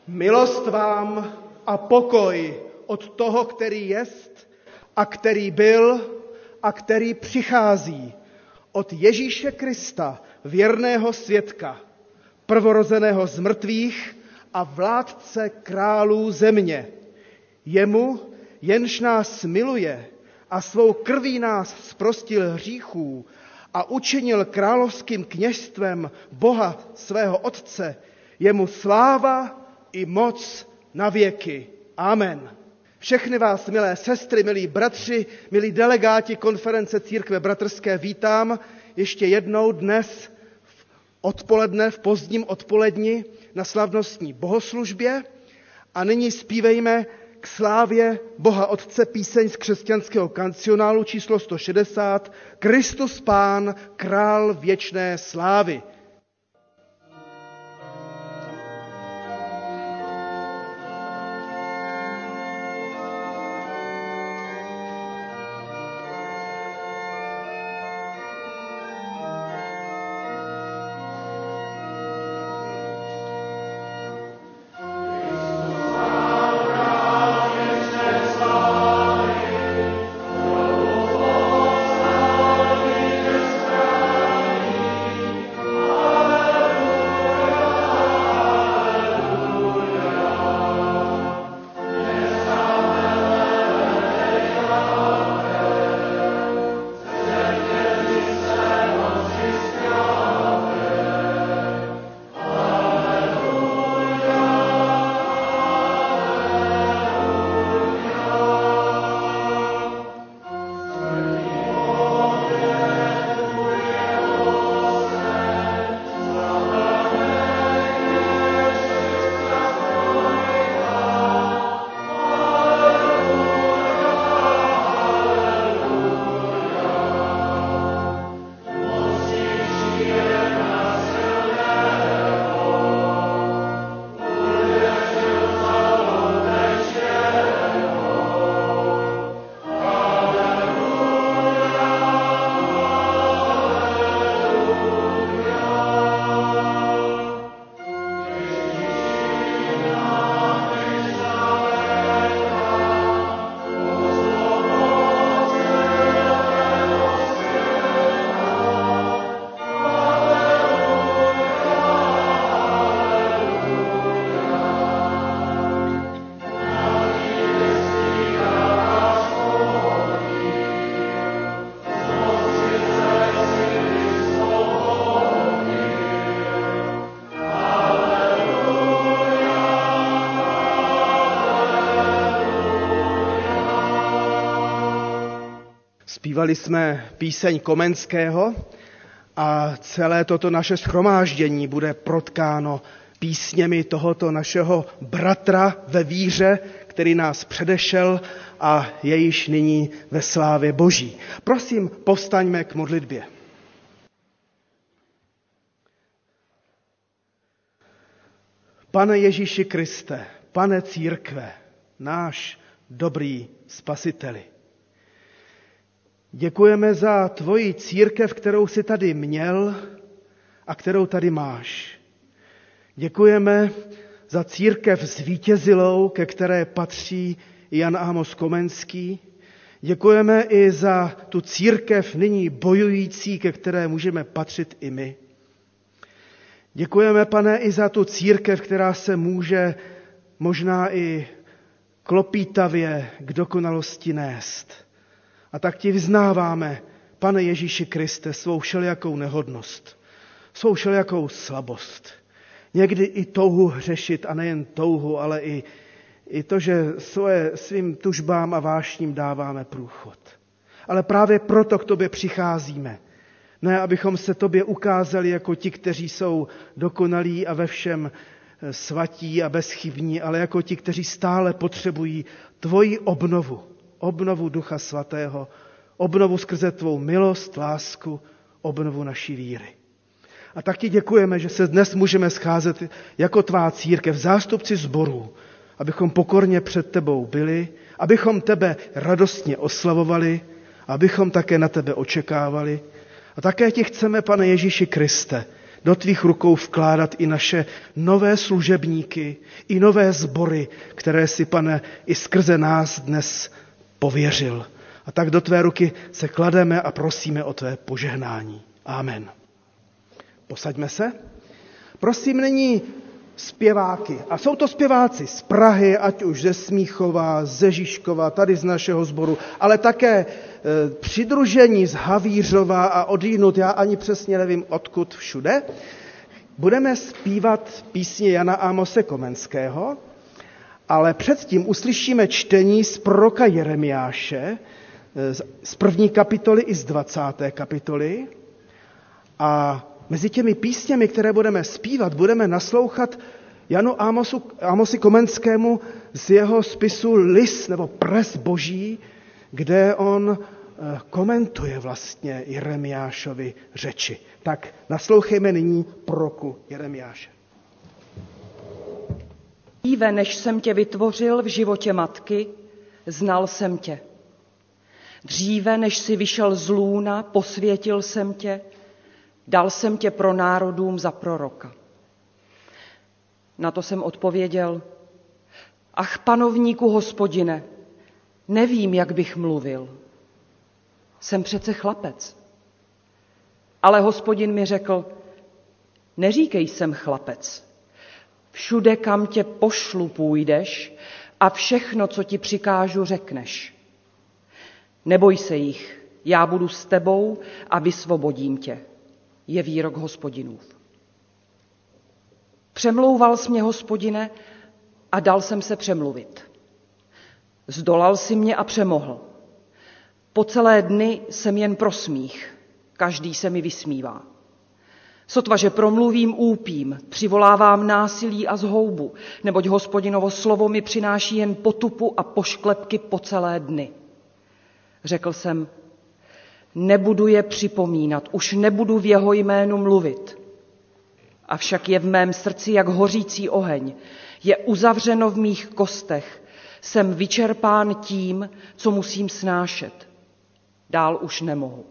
Milost vám a pokoj od toho, který jest a který byl a který přichází, od Ježíše Krista, věrného svědka, prvorozeného z mrtvých a vládce králů země. Jemu, jenž nás miluje a svou krví nás zprostil hříchů a učinil královským kněžstvem Boha svého Otce, jemu sláva i moc na věky. Amen. Všechny vás, milé sestry, milí bratři, milí delegáti konference Církve bratrské, vítám ještě jednou dnes odpoledne, v pozdním odpoledni na slavnostní bohoslužbě a nyní zpívejme k slávě Boha Otce píseň z křesťanského kancionálu číslo 160 Kristus Pán, král věčné slávy. Zpívali jsme píseň Komenského a celé toto naše shromáždění bude protkáno písněmi tohoto našeho bratra ve víře, který nás předešel a je již nyní ve slávě Boží. Prosím, povstaňme k modlitbě. Pane Ježíši Kriste, Pane církve, náš dobrý Spasiteli. Děkujeme za tvoji církev, kterou jsi tady měl a kterou tady máš. Děkujeme za církev zvítězilou, ke které patří Jan Amos Komenský. Děkujeme i za tu církev nyní bojující, ke které můžeme patřit i my. Děkujeme, Pane, i za tu církev, která se může možná i klopítavě k dokonalosti nést. A tak ti vyznáváme, Pane Ježíši Kriste, svou všelijakou nehodnost, svou všelijakou slabost. Někdy i touhu hřešit, a nejen touhu, ale i to, že svým tužbám a vášním dáváme průchod. Ale právě proto k tobě přicházíme. Ne, abychom se tobě ukázali jako ti, kteří jsou dokonalí a ve všem svatí a bezchybní, ale jako ti, kteří stále potřebují tvoji obnovu Ducha Svatého, obnovu skrze tvou milost, lásku, obnovu naší víry. A tak ti děkujeme, že se dnes můžeme scházet jako tvá církev, zástupci sborů, abychom pokorně před tebou byli, abychom tebe radostně oslavovali, abychom také na tebe očekávali. A také ti chceme, Pane Ježíši Kriste, do tvých rukou vkládat i naše nové služebníky, i nové sbory, které si, Pane, i skrze nás dnes pověřil. A tak do tvé ruky se klademe a prosíme o tvé požehnání. Amen. Posaďme se. Prosím nyní zpěváky. A jsou to zpěváci z Prahy, ať už ze Smíchova, ze Žižkova, tady z našeho sboru, ale také přidružení z Havířova a odjinud, já ani přesně nevím odkud všude. Budeme zpívat písně Jana Ámose Komenského, ale předtím uslyšíme čtení z proroka Jeremiáše z 1. kapitoly i z 20. kapitoly. A mezi těmi písněmi, které budeme zpívat, budeme naslouchat Janu Ámosi Komenskému z jeho spisu List nebo Pres Boží, kde on komentuje vlastně Jeremiášovi řeči. Tak naslouchejme nyní proroku Jeremiáše. Dříve, než jsem tě vytvořil v životě matky, znal jsem tě. Dříve, než jsi vyšel z lůna, posvětil jsem tě, dal jsem tě pro národům za proroka. Na to jsem odpověděl: Ach, panovníku Hospodine, nevím, jak bych mluvil. Jsem přece chlapec. Ale Hospodin mi řekl: Neříkej, jsem chlapec. Všude, kam tě pošlu, půjdeš a všechno, co ti přikážu, řekneš. Neboj se jich, já budu s tebou a vysvobodím tě, je výrok Hospodinův. Přemlouval jsi mě, Hospodine, a dal jsem se přemluvit. Zdolal si mě a přemohl. Po celé dny jsem jen pro smích, každý se mi vysmívá. Sotva, že promluvím, úpím, přivolávám násilí a zhoubu, neboť Hospodinovo slovo mi přináší jen potupu a pošklepky po celé dny. Řekl jsem: Nebudu je připomínat, už nebudu v jeho jménu mluvit. Avšak je v mém srdci jak hořící oheň, je uzavřeno v mých kostech, jsem vyčerpán tím, co musím snášet. Dál už nemohu.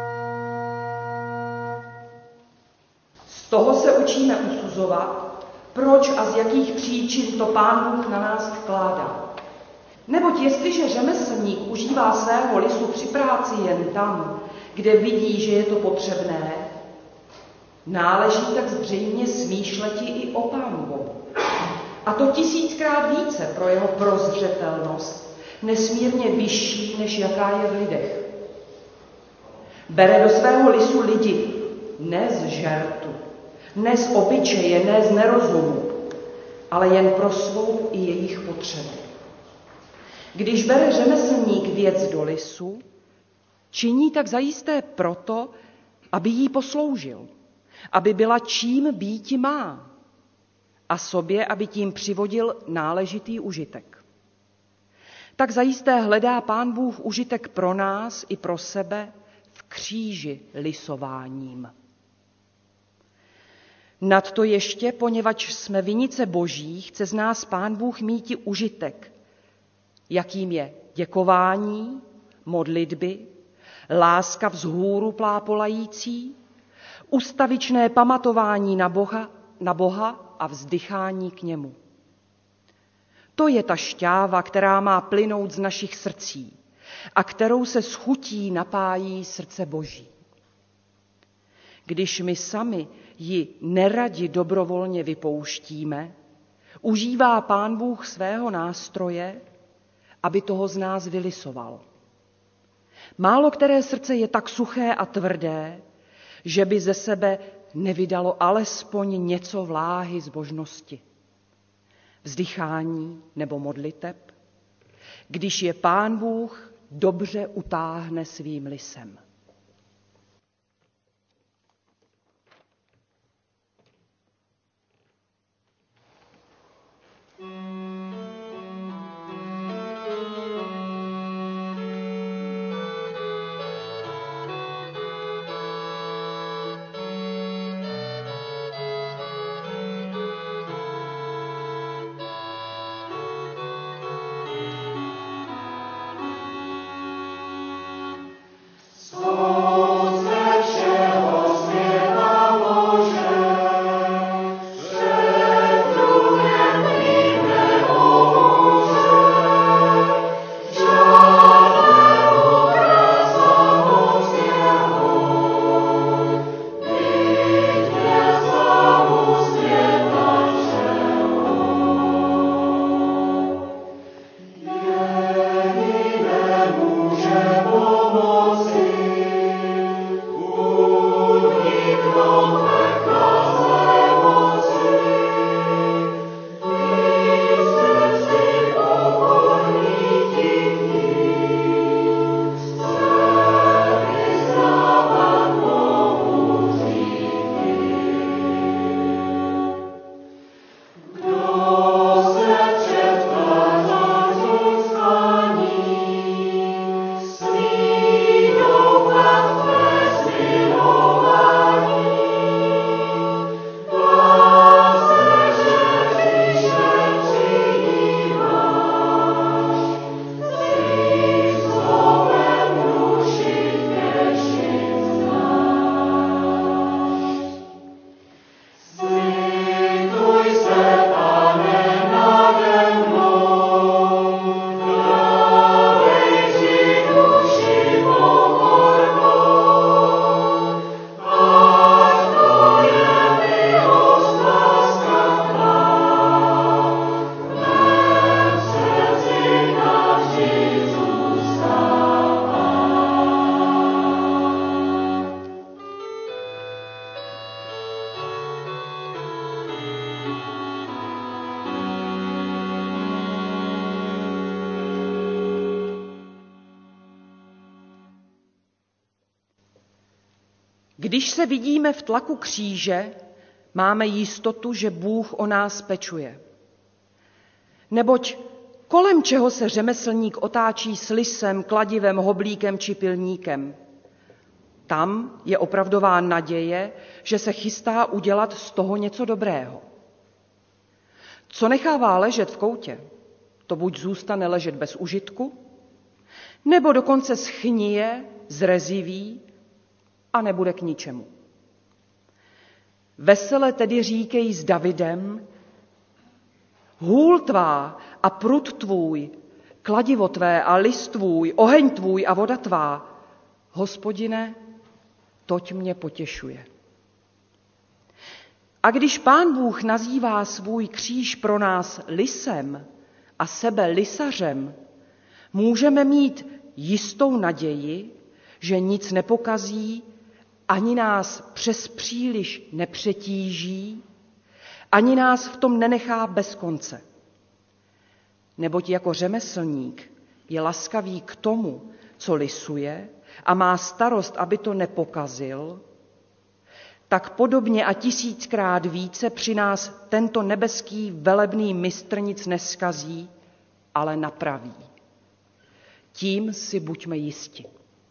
Z toho se učíme usuzovat, Proč a z jakých příčin to Pán Bůh na nás vkládá? Neboť jestliže řemeslník užívá svého lisu při práci jen tam, kde vidí, že je to potřebné, náleží tak zřejmě smýšleti i o Pánu Bohu. A to 1000krát více pro jeho prozřetelnost, nesmírně vyšší, než jaká je v lidech. Bere do svého lisu lidi, ne z žertu, ne z obyčeje, ne z nerozumu, ale jen pro svou i jejich potřebu. Když bere řemeslník věc do lisu, činí tak zajisté proto, aby jí posloužil, aby byla čím býti má a sobě, aby tím přivodil náležitý užitek. Tak zajisté hledá Pán Bůh užitek pro nás i pro sebe v kříži lisováním. Nadto ještě, poněvadž jsme vinice Boží, chce z nás Pán Bůh míti užitek, jakým je děkování, modlitby, láska vzhůru plápolající, ustavičné pamatování na Boha a vzdychání k němu. To je ta šťáva, která má plynout z našich srdcí a kterou se s chutí napájí srdce Boží. Když my sami ji neradi dobrovolně vypouštíme, užívá Pán Bůh svého nástroje, aby toho z nás vylisoval. Málo které srdce je tak suché a tvrdé, že by ze sebe nevydalo alespoň něco vláhy zbožnosti, vzdychání nebo modliteb, když je Pán Bůh dobře utáhne svým lisem. Když se vidíme v tlaku kříže, máme jistotu, že Bůh o nás pečuje. Neboť kolem čeho se řemeslník otáčí s lisem, kladivem, hoblíkem či pilníkem, tam je opravdová naděje, že se chystá udělat z toho něco dobrého. Co nechává ležet v koutě, to buď zůstane ležet bez užitku, nebo dokonce schnije, zreziví a nebude k ničemu. Vesele tedy říkej s Davidem, Hůl tvá a prut tvůj, kladivo tvé a list tvůj, oheň tvůj a voda tvá, Hospodine, toť mě potěšuje. A když Pán Bůh nazývá svůj kříž pro nás lisem a sebe lisařem, můžeme mít jistou naději, že nic nepokazí, ani nás přes příliš nepřetíží, ani nás v tom nenechá bez konce. Neboť jako řemeslník je laskavý k tomu, co lisuje, a má starost, aby to nepokazil, tak podobně a 1000krát více při nás tento nebeský velebný mistr nic neskazí, ale napraví. Tím si buďme jisti.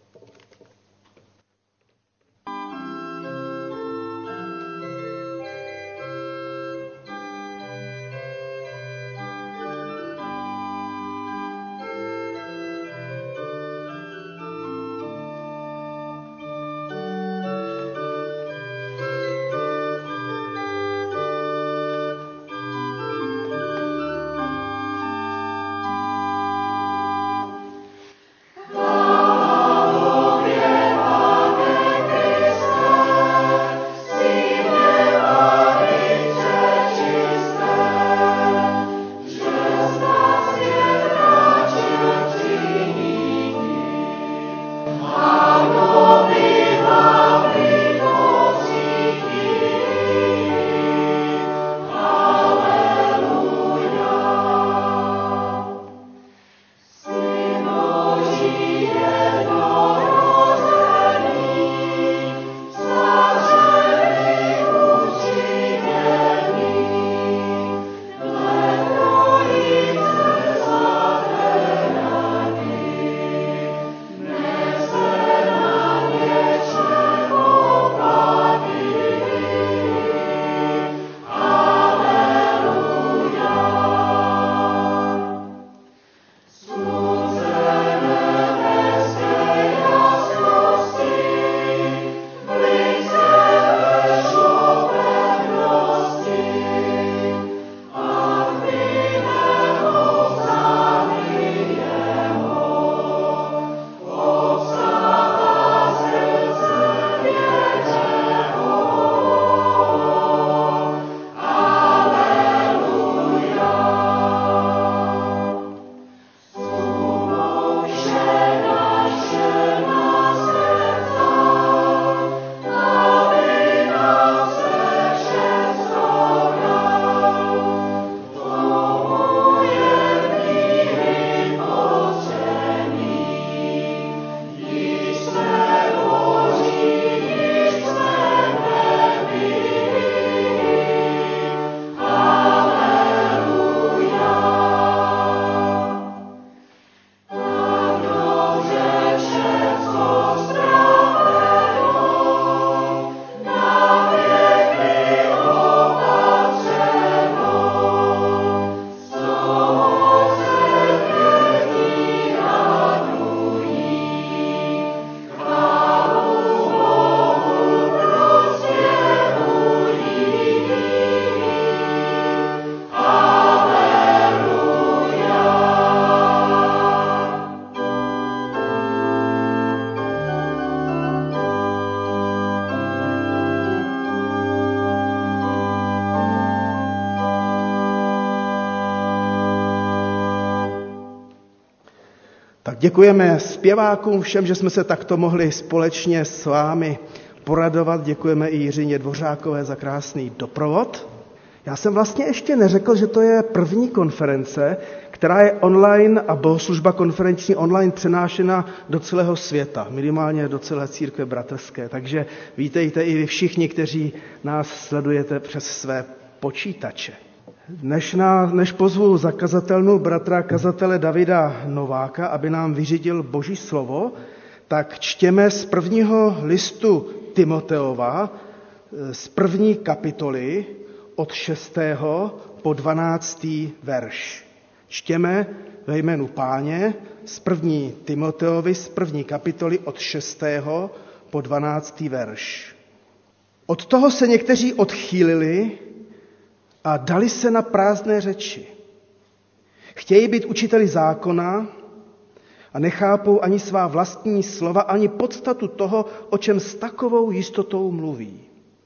Tak děkujeme zpěvákům všem, že jsme se takto mohli společně s vámi poradovat. Děkujeme i Jiřině Dvořákové za krásný doprovod. Já jsem vlastně ještě neřekl, že to je první konference, která je online a bohoslužba konferenční online přenášena do celého světa, minimálně do celé církve bratrské. Takže vítejte i vy všichni, kteří nás sledujete přes své počítače. Než pozvu zakazatelnou bratra kazatele Davida Nováka, aby nám vyřídil Boží slovo, tak čtěme z prvního listu Timoteova, z první kapitoly od 6. po 12. verš. Čtěme ve jménu Páně z první Timoteovi, z první kapitoly od 6. po 12. verš. Od toho se někteří odchýlili a dali se na prázdné řeči. Chtějí být učiteli zákona a nechápou ani svá vlastní slova, ani podstatu toho, o čem s takovou jistotou mluví.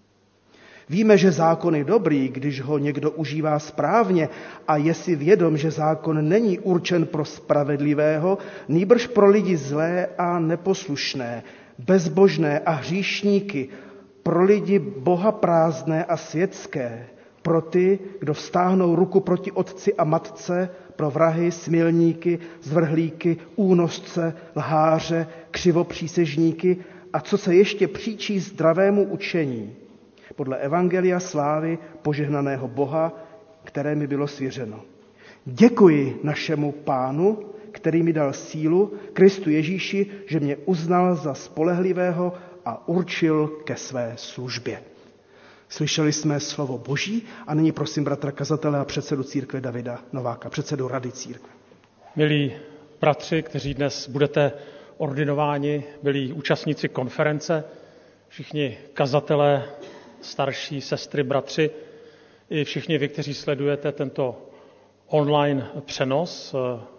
Víme, že zákon je dobrý, když ho někdo užívá správně a je si vědom, že zákon není určen pro spravedlivého, nýbrž pro lidi zlé a neposlušné, bezbožné a hříšníky, pro lidi bohaprázdné a světské, pro ty, kdo vztáhnou ruku proti otci a matce, pro vrahy, smilníky, zvrhlíky, únosce, lháře, křivopřísežníky a co se ještě příčí zdravému učení, podle evangelia slávy požehnaného Boha, které mi bylo svěřeno. Děkuji našemu Pánu, který mi dal sílu, Kristu Ježíši, že mě uznal za spolehlivého a určil ke své službě. Slyšeli jsme slovo Boží a nyní prosím bratra kazatele a předsedu církve Davida Nováka, předsedu Rady církve. Milí bratři, kteří dnes budete ordinováni, milí účastníci konference, všichni kazatelé, starší sestry, bratři, i všichni vy, kteří sledujete tento online přenos,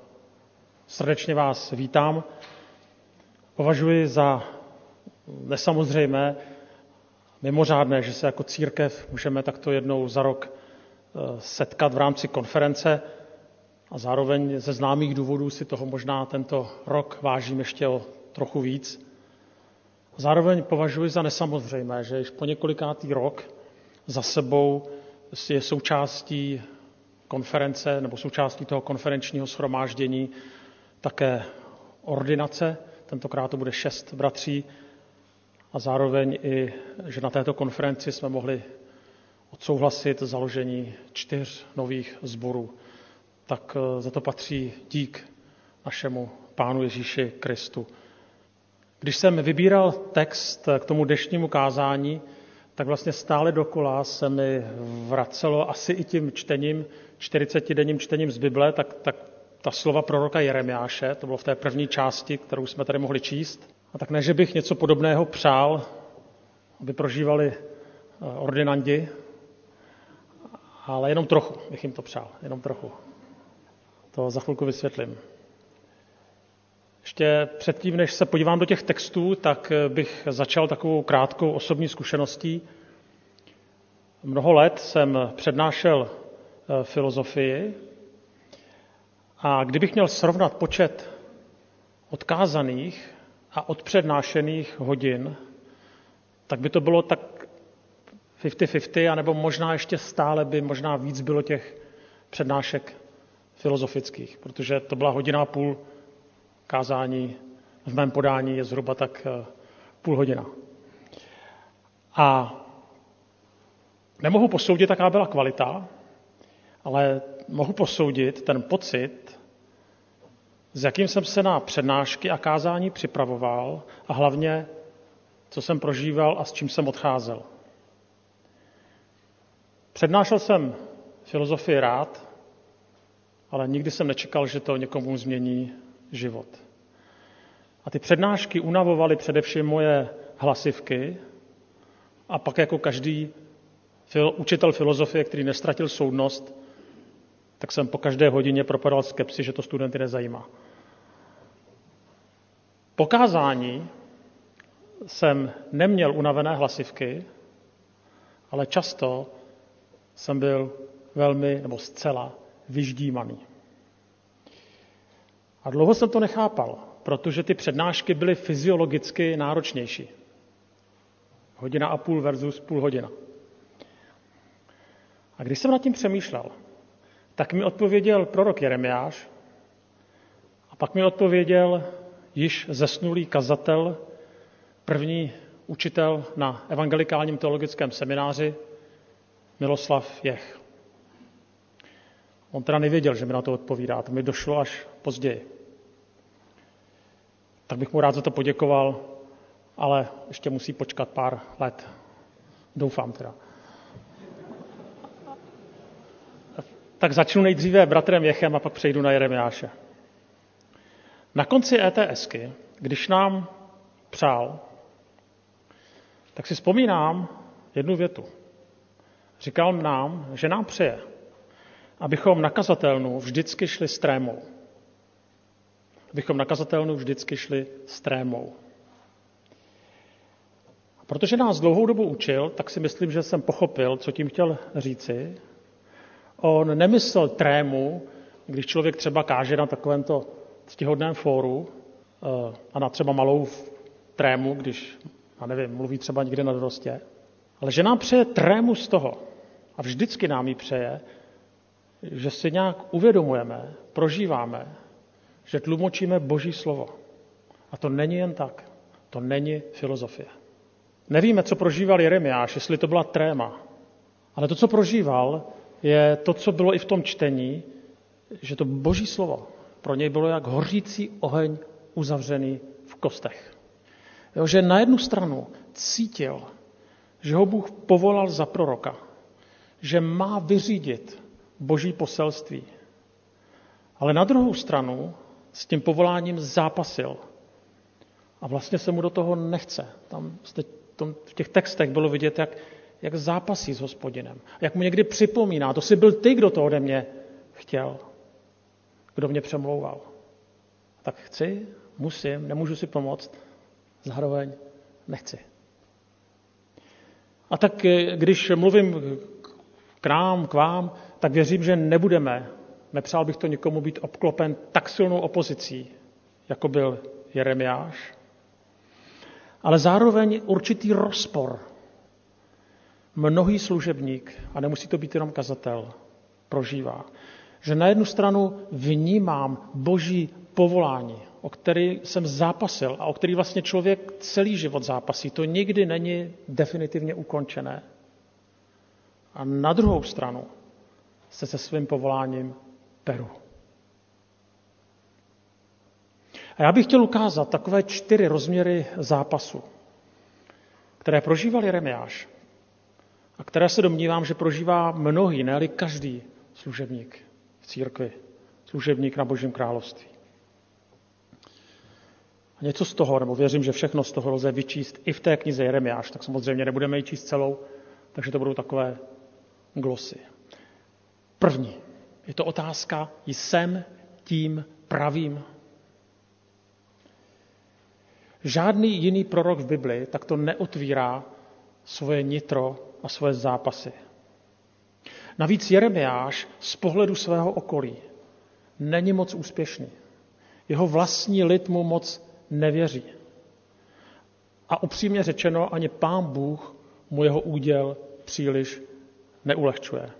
srdečně vás vítám. Považuji za nesamozřejmé, mimořádné, že se jako církev můžeme takto jednou za rok setkat v rámci konference a zároveň ze známých důvodů si toho možná tento rok vážím ještě o trochu víc. Zároveň považuji za nesamozřejmé, že již po několikátý rok za sebou je součástí konference nebo součástí toho konferenčního shromáždění také ordinace. Tentokrát to bude 6 bratří a zároveň i, že na této konferenci jsme mohli odsouhlasit založení 4 nových sborů. Tak za to patří dík našemu Pánu Ježíši Kristu. Když jsem vybíral text k tomu dnešnímu kázání, tak vlastně stále dokola se mi vracelo asi i tím čtením, 40denním čtením z Bible, tak ta slova proroka Jeremiáše, to bylo v té první části, kterou jsme tady mohli číst. A tak ne, že bych něco podobného přál, aby prožívali ordinandi, ale jenom trochu bych jim to přál, jenom trochu. To za chvilku vysvětlím. Ještě předtím, než se podívám do těch textů, tak bych začal takovou krátkou osobní zkušeností. Mnoho let jsem přednášel filozofii a kdybych měl srovnat počet odkázaných a odpřednášených hodin, tak by to bylo tak 50-50, anebo možná ještě stále by možná víc bylo těch přednášek filozofických, protože to byla 1,5 hodiny kázání, v mém podání je zhruba tak půl hodina. A nemohu posoudit, jaká byla kvalita, ale mohu posoudit ten pocit, s jakým jsem se na přednášky a kázání připravoval a hlavně, co jsem prožíval a s čím jsem odcházel. Přednášel jsem filozofii rád, ale nikdy jsem nečekal, že to někomu změní život. A ty přednášky unavovaly především moje hlasivky a pak jako každý učitel filozofie, který nestratil soudnost, tak jsem po každé hodině propadal skepsi, že to studenty nezajímá. Po kázání jsem neměl unavené hlasivky, ale často jsem byl velmi nebo zcela vyždímaný. A dlouho jsem to nechápal, protože ty přednášky byly fyziologicky náročnější. 1,5 hodiny versus půl hodina. A když jsem nad tím přemýšlel, tak mi odpověděl prorok Jeremiáš a pak mi odpověděl již zesnulý kazatel, první učitel na evangelikálním teologickém semináři Miloslav Jech. On teda nevěděl, že mi na to odpovídá, to mi došlo až později. Tak bych mu rád za to poděkoval, ale ještě musí počkat pár let. Doufám teda. Tak začnu nejdříve bratrem Jechem a pak přejdu na Jeremiáše. Na konci ETSky, když nám přál, tak si vzpomínám jednu větu. Říkal nám, že nám přeje, abychom na kazatelnu vždycky šli strémou. Protože nás dlouhou dobu učil, tak si myslím, že jsem pochopil, co tím chtěl říci. On nemyslel trému, když člověk třeba káže na takovémto ctihodném fóru a na třeba malou trému, když, mluví třeba někde na dorostě, ale že nám přeje trému z toho, a vždycky nám ji přeje, že si nějak uvědomujeme, prožíváme, že tlumočíme Boží slovo. A to není jen tak. To není filozofie. Nevíme, co prožíval Jeremiáš, jestli to byla tréma. Ale to, co prožíval, je to, co bylo i v tom čtení, že to Boží slovo pro něj bylo jak hořící oheň uzavřený v kostech. Jo, že na jednu stranu cítil, že ho Bůh povolal za proroka, že má vyřídit Boží poselství. Ale na druhou stranu s tím povoláním zápasil. A vlastně se mu do toho nechce. Tam v těch textech bylo vidět, jak zápasí s Hospodinem. Jak mu někdy připomíná, to jsi byl ty, kdo to ode mě chtěl. Kdo mě přemlouval. Tak chci, musím, nemůžu si pomoct, zároveň nechci. A tak když mluvím k vám, tak věřím, že nepřál bych to nikomu být obklopen tak silnou opozicí, jako byl Jeremiáš, ale zároveň určitý rozpor. Mnohý služebník, a nemusí to být jenom kazatel, prožívá, že na jednu stranu vnímám Boží povolání, o který jsem zápasil a o který vlastně člověk celý život zápasí. To nikdy není definitivně ukončené. A na druhou stranu se svým povoláním peru. A já bych chtěl ukázat takové 4 rozměry zápasu, které prožíval Jeremiáš a které se domnívám, že prožívá mnohý, ne-li každý služebník v církvi, služebník na Božím království. A něco z toho, nebo věřím, že všechno z toho lze vyčíst i v té knize Jeremiáš, tak samozřejmě nebudeme ji číst celou, takže to budou takové glosy. První, je to otázka, jsem tím pravým. Žádný jiný prorok v Bibli takto neotvírá svoje nitro a svoje zápasy. Navíc Jeremiáš z pohledu svého okolí není moc úspěšný. Jeho vlastní lid mu moc nevěří. A upřímně řečeno, ani Pán Bůh mu jeho úděl příliš neulehčuje.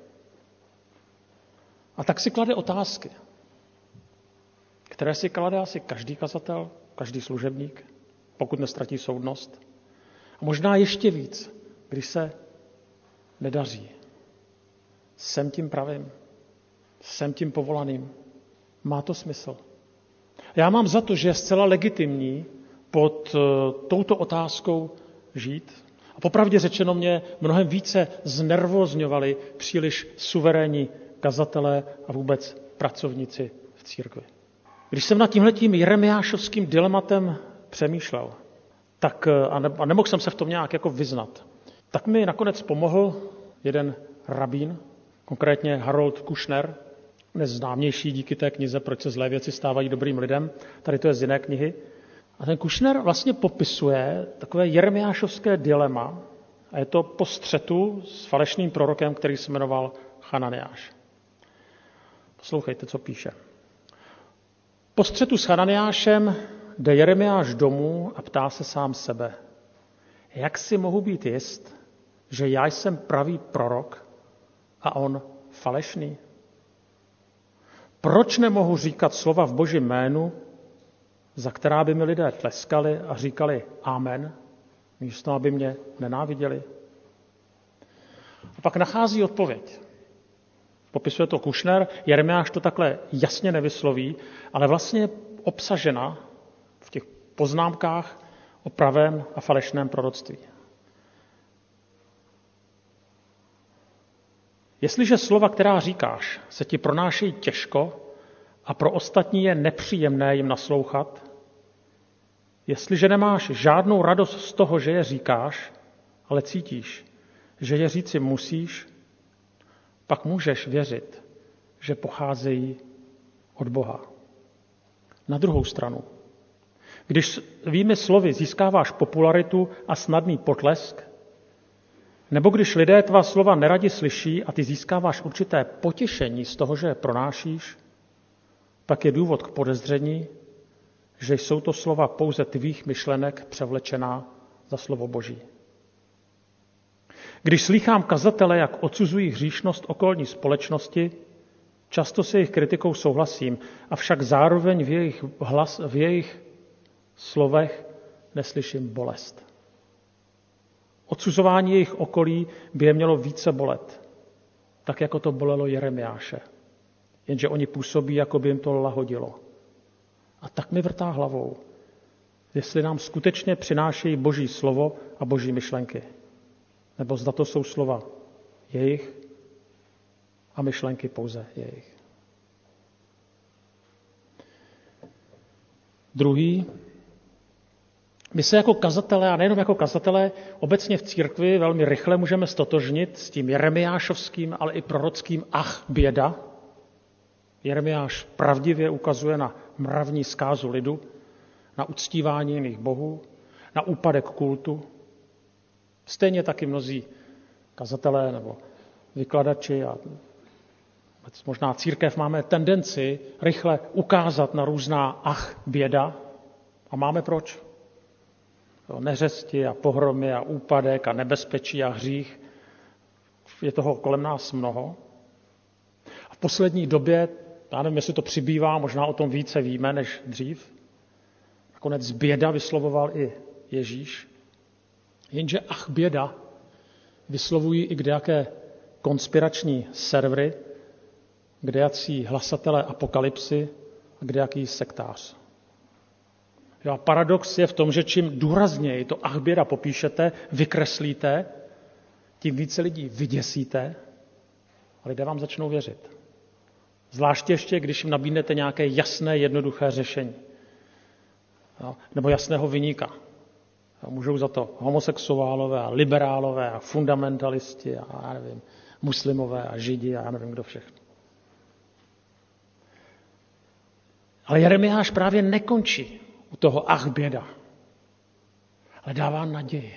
A tak si klade otázky, které si klade asi každý kazatel, každý služebník, pokud nestratí soudnost. A možná ještě víc, když se nedaří. Jsem tím pravým, jsem tím povolaným. Má to smysl? Já mám za to, že je zcela legitimní pod touto otázkou žít. A popravdě řečeno mě mnohem více znervózňovali příliš suverénní kazatelé a vůbec pracovníci v církvi. Když jsem nad tímhletím jeremiášovským dilematem přemýšlel, tak, a nemohl jsem se v tom nějak jako vyznat, tak mi nakonec pomohl jeden rabín, konkrétně Harold Kushner, dnes známější díky té knize Proč se zlé věci stávají dobrým lidem. Tady to je z jiné knihy. A ten Kushner vlastně popisuje takové jeremiášovské dilema a je to po střetu s falešným prorokem, který se jmenoval Hananiáš. Poslouchejte, co píše. Po střetu s Hananiášem jde Jeremiáš domů a ptá se sám sebe. Jak si mohu být jist, že já jsem pravý prorok a on falešný? Proč nemohu říkat slova v Božím jménu, za která by mi lidé tleskali a říkali amen, místo aby mě nenáviděli? A pak nachází odpověď. Popisuje to Kushner, Jeremiáš to takhle jasně nevysloví, ale vlastně je obsažena v těch poznámkách o pravém a falešném proroctví. Jestliže slova, která říkáš, se ti pronášejí těžko a pro ostatní je nepříjemné jim naslouchat, jestliže nemáš žádnou radost z toho, že je říkáš, ale cítíš, že je říci musíš, pak můžeš věřit, že pocházejí od Boha. Na druhou stranu, když svými slovy získáváš popularitu a snadný potlesk, nebo když lidé tvá slova neradi slyší a ty získáváš určité potěšení z toho, že je pronášíš, pak je důvod k podezření, že jsou to slova pouze tvých myšlenek převlečená za slovo Boží. Když slýchám kazatele, jak odsuzují hříšnost okolní společnosti, často se jejich kritikou souhlasím, avšak zároveň v jejich slovech neslyším bolest. Odsuzování jejich okolí by je mělo více bolet, tak jako to bolelo Jeremiáše. Jenže oni působí, jako by jim to lahodilo. A tak mi vrtá hlavou, jestli nám skutečně přinášejí Boží slovo a Boží myšlenky. Nebo zda to jsou slova jejich a myšlenky pouze jejich. Druhý, my se jako kazatelé, a nejenom jako kazatelé, obecně v církvi velmi rychle můžeme stotožnit s tím jeremiášovským, ale i prorockým ach, běda. Jeremiáš pravdivě ukazuje na mravní zkázu lidu, na uctívání jiných bohů, na úpadek kultu. Stejně taky mnozí kazatelé nebo vykladači a možná církev máme tendenci rychle ukázat na různá ach, běda. A máme proč? Neřesti a pohromy a úpadek a nebezpečí a hřích. Je toho kolem nás mnoho. A v poslední době, já nevím, jestli to přibývá, možná o tom více víme než dřív. Nakonec běda vyslovoval i Ježíš. Jenže ach, běda vyslovují i kdejaké konspirační servery, kdejací hlasatelé apokalypsy a kdejaký sektář. A paradox je v tom, že čím důrazněji to ach, běda popíšete, vykreslíte, tím více lidí vyděsíte a lidé vám začnou věřit. Zvláště ještě, když jim nabídnete nějaké jasné, jednoduché řešení. Nebo jasného viníka. Můžou za to homosexuálové a liberálové a fundamentalisti a já nevím, muslimové a židi a já nevím, kdo všechno. Ale Jeremiáš právě nekončí u toho ach, běda, ale dává naději.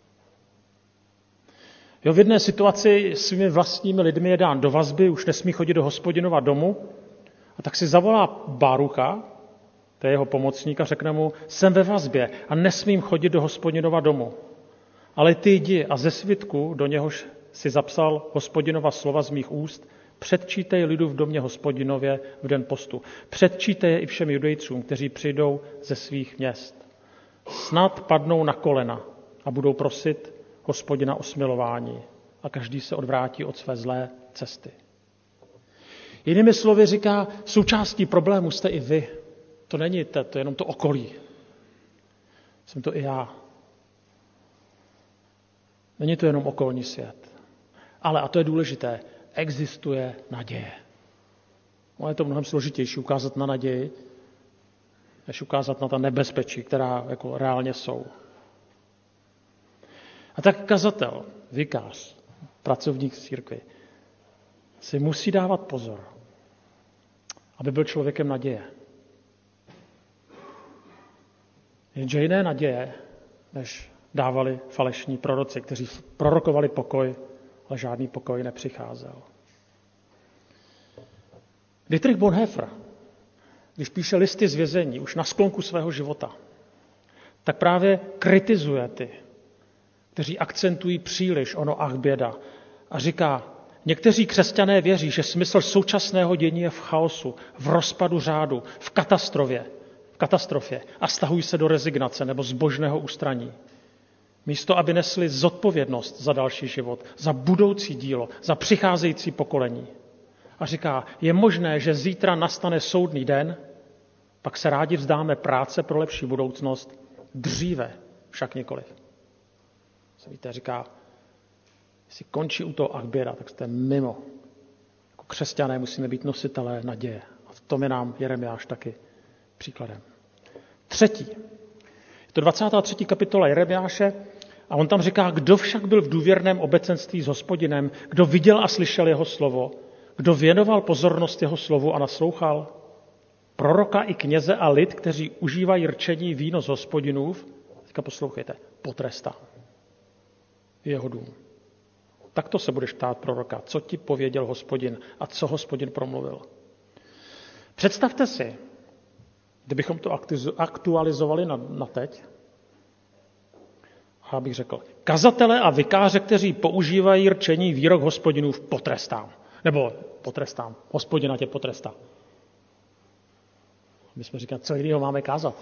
V jedné situaci svými vlastními lidmi je dán do vazby, už nesmí chodit do Hospodinova domu, a tak si zavolá Bárucha, to je jeho pomocník, a řekne mu, jsem ve vazbě a nesmím chodit do Hospodinova domu. Ale ty jdi a ze svitku, do něhož si zapsal Hospodinova slova z mých úst, předčítej lidu v domě Hospodinově v den postu. Předčítej je i všem judejcům, kteří přijdou ze svých měst. Snad padnou na kolena a budou prosit Hospodina o smilování a každý se odvrátí od své zlé cesty. Jinými slovy říká, součástí problému jste i vy. To není to je jenom to okolí. Jsem to i já. Není to jenom okolní svět. Ale, a to je důležité, existuje naděje. No, je to mnohem složitější ukázat na naději, než ukázat na ta nebezpečí, která jako reálně jsou. A tak kazatel, vikář, pracovník církvi si musí dávat pozor, aby byl člověkem naděje. Jenže jiné naděje, než dávali falešní proroci, kteří prorokovali pokoj, ale žádný pokoj nepřicházel. Dietrich Bonhoeffer, když píše listy z vězení už na sklonku svého života, tak právě kritizuje ty, kteří akcentují příliš ono ach, běda a říká, někteří křesťané věří, že smysl současného dění je v chaosu, v rozpadu řádu, v katastrofě a stahují se do rezignace nebo zbožného ústraní. Místo, aby nesli zodpovědnost za další život, za budoucí dílo, za přicházející pokolení. A říká, je možné, že zítra nastane soudný den, pak se rádi vzdáme práce pro lepší budoucnost, dříve však nikoliv. Co víte, říká, jestli končí u toho ach, běda, tak jste mimo. Jako křesťané musíme být nositelé naděje. A v tom je nám Jeremiáš taky příkladem. Třetí. Je to 23. kapitola Jeremiáše a on tam říká, kdo však byl v důvěrném obecenství s Hospodinem, kdo viděl a slyšel jeho slovo, Kdo věnoval pozornost jeho slovu a naslouchal? Proroka i kněze a lid, kteří užívají rčení víno z Hospodinův, teďka poslouchejte, potrestá jeho dům. Takto se budeš ptát proroka, co ti pověděl Hospodin a co Hospodin promluvil. Představte si, kdybychom to aktualizovali na teď, a bych řekl, kazatele a vikáře, kteří používají rčení výrok Hospodinův, potrestám. Nebo potrestám, Hospodina tě potrestá. My jsme říkali, co jiného máme kázat.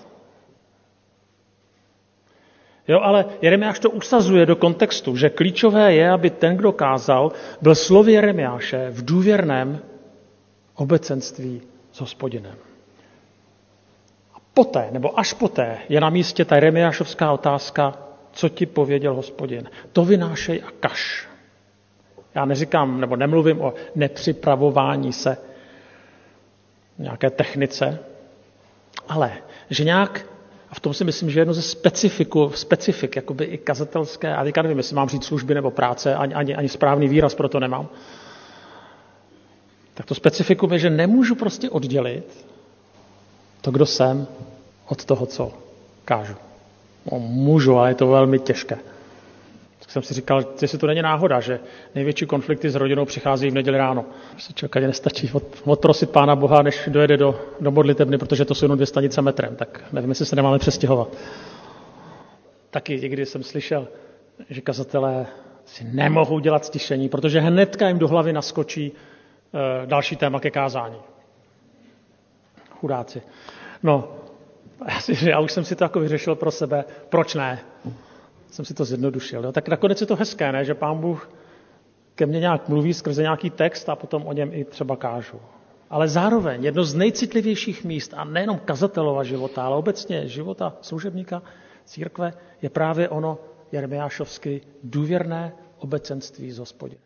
Jo, ale Jeremiáš to usazuje do kontextu, že klíčové je, aby ten, kdo kázal, byl slovy Jeremiáše v důvěrném obecenství s Hospodinem. A poté, nebo až poté, je na místě ta jeremiášovská otázka, co ti pověděl Hospodin. To vynášej a kaž. Já neříkám, nebo nemluvím o nepřipravování se nějaké technice, ale že nějak, a v tom si myslím, že jedno ze specifik jakoby i kazatelské, a teďka nevím, jestli mám říct služby nebo práce, ani správný výraz pro to nemám, tak to specifikum je, že nemůžu prostě oddělit to, kdo jsem, od toho, co kážu. No, můžu, ale je to velmi těžké. Tak jsem si říkal, jestli to není náhoda, že největší konflikty s rodinou přicházejí v neděli ráno. Se člověk ani nestačí odprosit Pána Boha, než dojede do modlitebny, protože to jsou jenom 2 stanice metrem, tak nevím, jestli se nemáme přestěhovat. Taky někdy jsem slyšel, že kazatelé si nemohou dělat stišení, protože hnedka jim do hlavy naskočí další téma ke kázání. Chudáci. No, já už jsem si to jako vyřešil pro sebe. Proč ne? Jsem si to zjednodušil. Jo? Tak nakonec je to hezké, ne? Že Pán Bůh ke mně nějak mluví skrze nějaký text a potom o něm i třeba kážu. Ale zároveň jedno z nejcitlivějších míst, a nejenom kazatelova života, ale obecně života služebníka církve, je právě ono jeremiášovsky důvěrné obecenství s Hospodinem.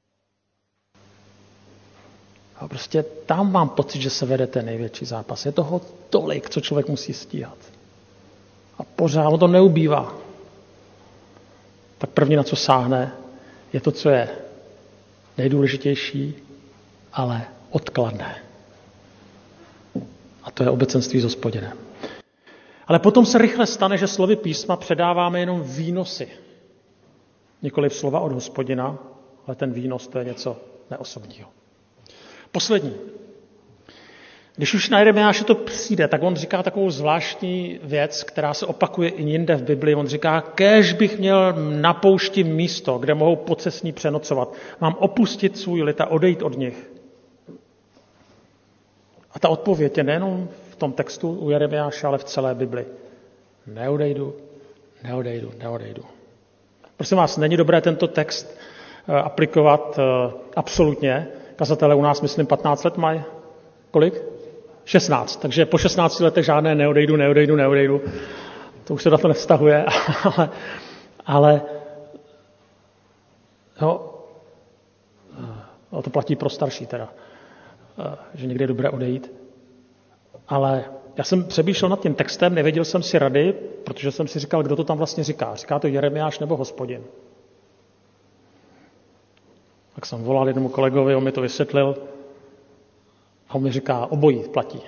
A prostě tam mám pocit, že se vede ten největší zápas. Je toho tolik, co člověk musí stíhat. A pořád on to neubývá. Tak první, na co sáhne, je to, co je nejdůležitější, ale odkladné. A to je obecenství s Hospodinem. Ale potom se rychle stane, že slovy písma předáváme jenom výnosy. Nikoliv slova od Hospodina, ale ten výnos, to je něco neosobního. Poslední. Když už na Jeremiáše to přijde, tak on říká takovou zvláštní věc, která se opakuje i jinde v Biblii. On říká, kéž bych měl na poušti místo, kde mohou pocestní přenocovat. Mám opustit svůj lid a odejít od nich. A ta odpověď je nejenom v tom textu u Jeremiáše, ale v celé Bibli. Neodejdu. Prosím vás, není dobré tento text aplikovat absolutně. Kazatelé u nás, myslím, 15 let mají. Kolik? 16. Takže po 16 letech žádné neodejdu. To už se na to nevztahuje, ale to platí pro starší teda, že někdy je dobré odejít. Ale já jsem přemýšlel nad tím textem, nevěděl jsem si rady, protože jsem si říkal, kdo to tam vlastně říká. Říká to Jeremiáš nebo Hospodin? Tak jsem volal jednomu kolegovi, on mi to vysvětlil a on mi říká, obojí platí.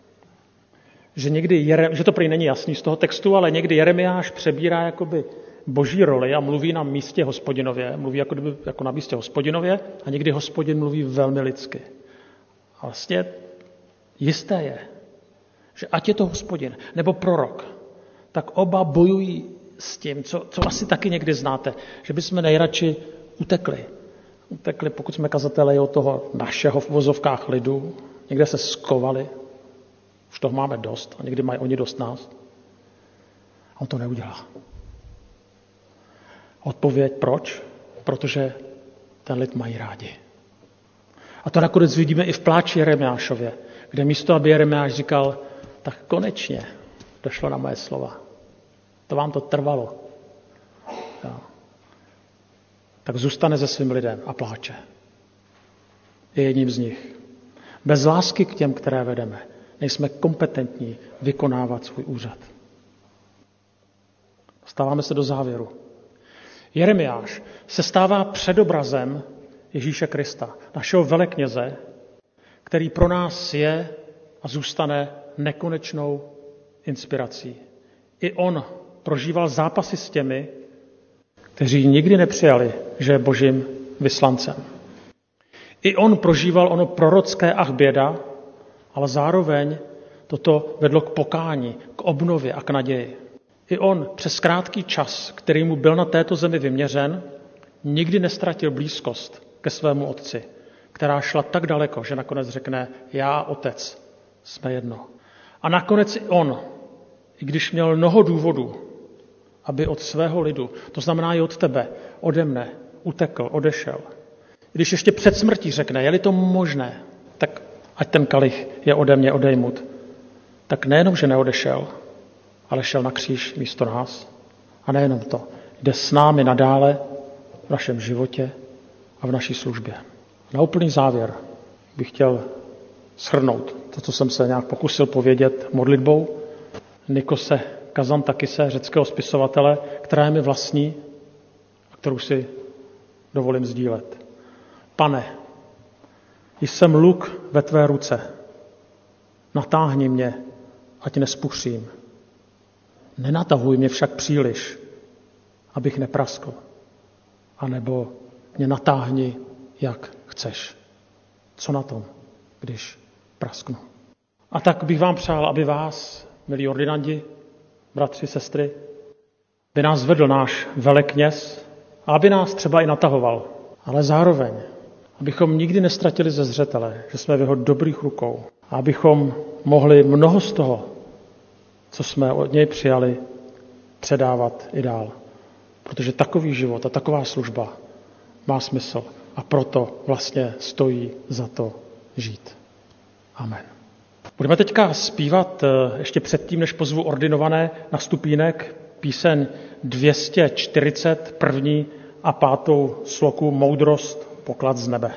Že to prý není jasný z toho textu, ale někdy Jeremiáš přebírá jakoby boží roli a mluví na místě Hospodinově, mluví jako na místě Hospodinově a někdy Hospodin mluví velmi lidsky. A vlastně jisté je, že ať je to Hospodin nebo prorok, tak oba bojují s tím, co asi taky někdy znáte, že bychom nejradši utekli, pokud jsme kazatelé od toho našeho v uvozovkách lidu, někde se skovali, už toho máme dost a někdy mají oni dost nás. A on to neudělá. Odpověď proč? Protože ten lid mají rádi. A to nakonec vidíme i v pláči Jeremiášově, kde místo, aby Jeremiáš říkal, tak konečně došlo na moje slova. To vám to trvalo. Jo. Tak zůstane se svým lidem a pláče. Je jedním z nich. Bez lásky k těm, které vedeme, nejsme kompetentní vykonávat svůj úřad. Dostáváme se do závěru. Jeremiáš se stává předobrazem Ježíše Krista, našeho velekněze, který pro nás je a zůstane nekonečnou inspirací. I on prožíval zápasy s těmi, kteří nikdy nepřijali, že je Božím vyslancem. I on prožíval ono prorocké ach běda, ale zároveň toto vedlo k pokání, k obnově a k naději. I on přes krátký čas, který mu byl na této zemi vyměřen, nikdy nestratil blízkost ke svému otci, která šla tak daleko, že nakonec řekne, já, otec, jsme jedno. A nakonec i on, i když měl mnoho důvodů, aby od svého lidu, to znamená i od tebe, ode mne, utekl, odešel. Když ještě před smrtí řekne, je-li to možné, tak ať ten kalich je ode mě odejmut, tak nejenom, že neodešel, ale šel na kříž místo nás. A nejenom to, jde s námi nadále v našem životě a v naší službě. Na úplný závěr bych chtěl shrnout to, co jsem se nějak pokusil povědět modlitbou Nikose Kazantakise, řeckého spisovatele, která je mi vlastní a kterou si dovolím sdílet. Pane, jsem luk ve tvé ruce, natáhni mě, ať nespuchřím. Nenatahuj mě však příliš, abych nepraskl, anebo mě natáhni, jak chceš. Co na tom, když prasknu? A tak bych vám přál, aby vás, milí ordinandi, bratři, sestry, by nás vedl náš velekněz a aby nás třeba i natahoval, ale zároveň, abychom nikdy nestratili ze zřetele, že jsme v jeho dobrých rukou a abychom mohli mnoho z toho, co jsme od něj přijali, předávat i dál. Protože takový život a taková služba má smysl a proto vlastně stojí za to žít. Amen. Budeme teďka zpívat ještě předtím, než pozvu ordinované na stupínek, píseň 240, 1. a 5. sloku Moudrost, poklad z nebe.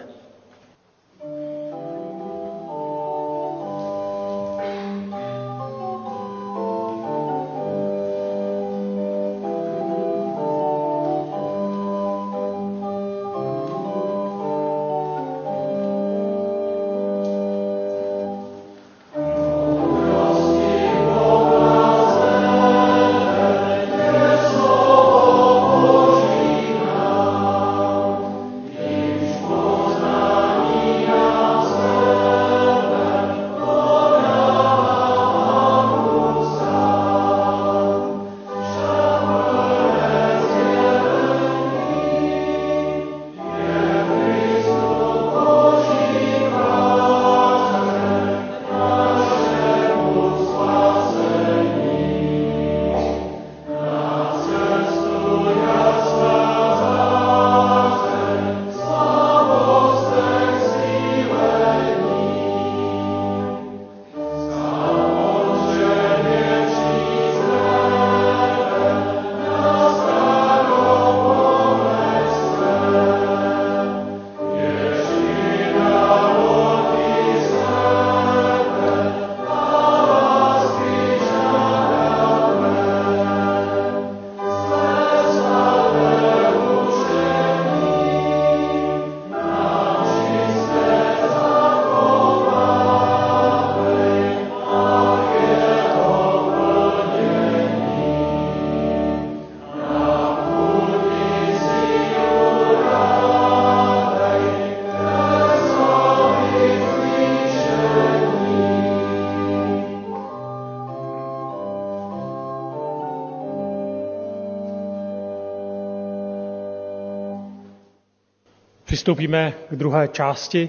Přistoupíme k druhé části,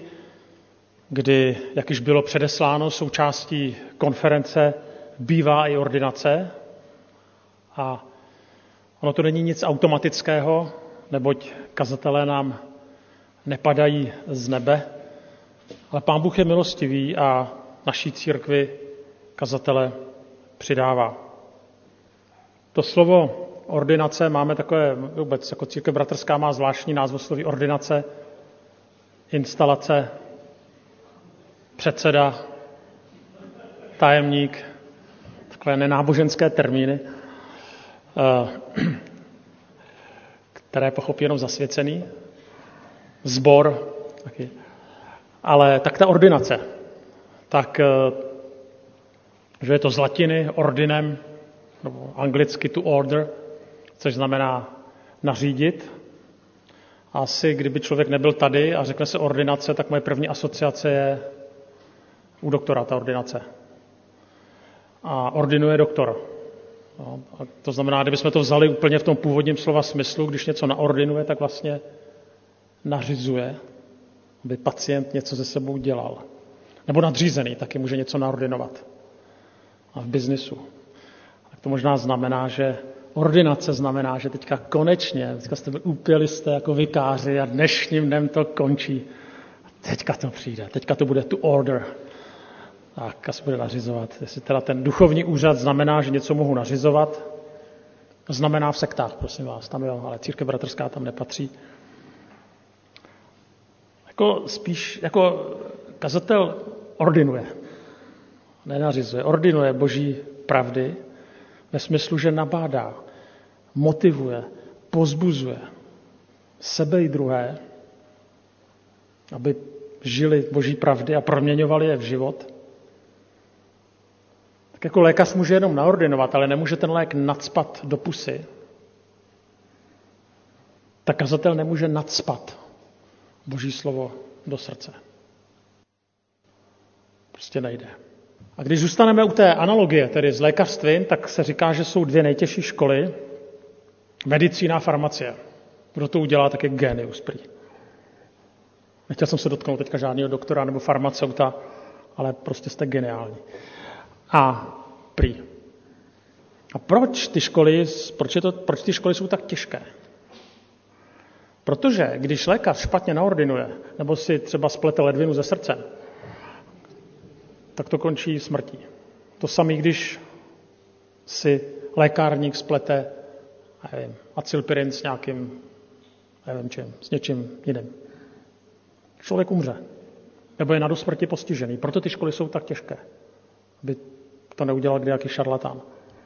kdy, jak již bylo předesláno, součástí konference bývá i ordinace. A ono to není nic automatického, neboť kazatelé nám nepadají z nebe, ale Pán Bůh je milostivý a naší církvi kazatele přidává. To slovo ordinace máme takové, vůbec jako církev bratrská má zvláštní názvosloví ordinace, instalace, předseda, tajemník, takové nenáboženské termíny, které pochopí jenom zasvěcený. sbor, taky. Ale tak ta ordinace, tak, že je to z latiny ordinem, nebo anglicky to order, což znamená nařídit. Asi kdyby člověk nebyl tady a řekne se ordinace, tak moje první asociace je u doktora, ta ordinace. A ordinuje doktor. No, a to znamená, kdybychom to vzali úplně v tom původním slova smyslu, když něco naordinuje, tak vlastně nařizuje, aby pacient něco ze sebou dělal. Nebo nadřízený taky může něco naordinovat. A v biznisu. Tak to možná znamená, že ordinace znamená, že teďka konečně, teďka jste upěli jste jako vikáři a dnešním dnem to končí. Teďka to přijde, teďka to bude to order. Tak, a se bude nařizovat. Jestli teda ten duchovní úřad znamená, že něco mohu nařizovat, znamená v sektách, prosím vás, tam jo, ale církev bratrská tam nepatří. Spíš jako kazatel ordinuje, nenařizuje, ordinuje boží pravdy ve smyslu, že nabádá, motivuje, pozbuzuje sebe i druhé, aby žili boží pravdy a proměňovali je v život. Tak jako lékař může jenom naordinovat, ale nemůže ten lék nacpat do pusy. Tak kazatel nemůže nacpat boží slovo do srdce. Prostě nejde. A když zůstaneme u té analogie, tedy z lékařstvím, tak se říká, že jsou dvě nejtěžší školy, medicína a farmacie. Kdo to udělá, tak je génius prý. Nechtěl jsem se dotknout teďka žádného doktora nebo farmaceuta, ale prostě jste geniální. A prý. A proč ty školy jsou tak těžké? Protože když lékař špatně naordinuje, nebo si třeba splete ledvinu ze srdcem, tak to končí smrtí. To samé, když si lékárník splete acylpirin s nějakým, nevím čím, s něčím jiným. Člověk umře. Nebo je na dosmrti postižený. Proto ty školy jsou tak těžké. Aby to neudělal nějaký šarlatán.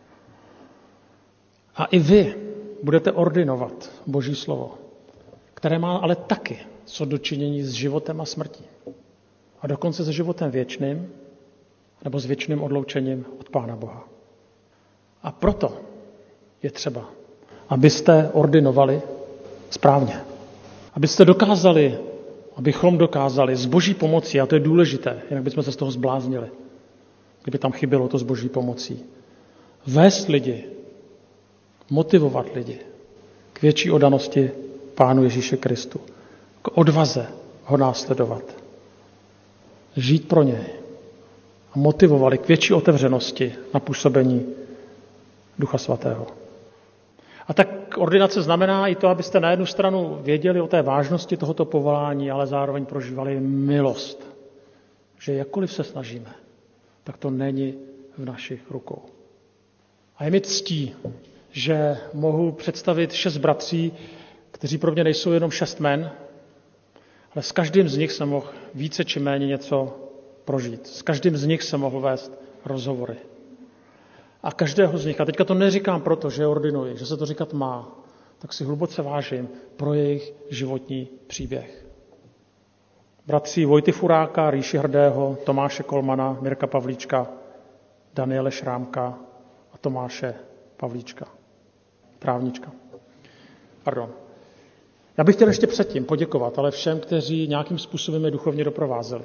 A i vy budete ordinovat Boží slovo, které má ale taky co dočinění s životem a smrtí. A dokonce se životem věčným, nebo s věčným odloučením od Pána Boha. A proto je třeba, abyste ordinovali správně. Abyste dokázali, abychom dokázali s Boží pomocí, a to je důležité, jinak bychom se z toho zbláznili, kdyby tam chybělo to s Boží pomocí, vést lidi, motivovat lidi k větší oddanosti Pánu Ježíše Kristu, k odvaze ho následovat, žít pro něj a motivovali k větší otevřenosti na působení Ducha Svatého. A tak ordinace znamená i to, abyste na jednu stranu věděli o té vážnosti tohoto povolání, ale zároveň prožívali milost. Že jakkoliv se snažíme, tak to není v našich rukou. A je mi ctí, že mohu představit 6 bratří, kteří pro mě nejsou jenom 6 men, ale s každým z nich jsem mohl více či méně něco prožít. S každým z nich jsem mohl vést rozhovory. A každého z nich, a teďka to neříkám proto, že ordinuji, že se to říkat má, tak si hluboce vážím pro jejich životní příběh. Bratří Vojty Furáka, Ríši Hrdého, Tomáše Kolmana, Mirka Pavlíčka, Daniele Šrámka a Tomáše Pavlíčka. Trávnička. Pardon. Já bych chtěl ještě předtím poděkovat, ale všem, kteří nějakým způsobem je duchovně doprovázeli.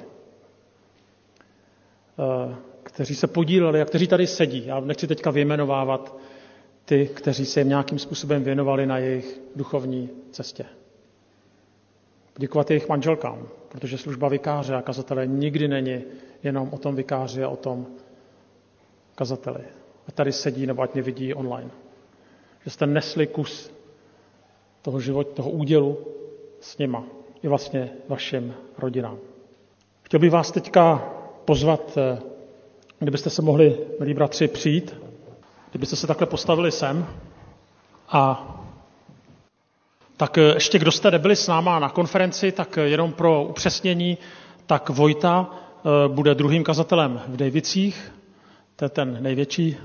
Kteří se podíleli a kteří tady sedí. Já nechci teďka vyjmenovávat ty, kteří se jim nějakým způsobem věnovali na jejich duchovní cestě. Poděkovat jejich manželkám, protože služba vikáře a kazatele nikdy není jenom o tom vikáři a o tom kazateli. A tady sedí, nebo ať mě vidí online. Že jste nesli kus toho údělu s nima i vlastně vašim rodinám. Chtěl bych vás teďka pozvat, kdybyste se mohli, milí bratři, přijít, kdybyste se takhle postavili sem a tak ještě kdo jste nebyli s náma na konferenci, tak jenom pro upřesnění, tak Vojta bude druhým kazatelem v Dejvicích, to je ten největší.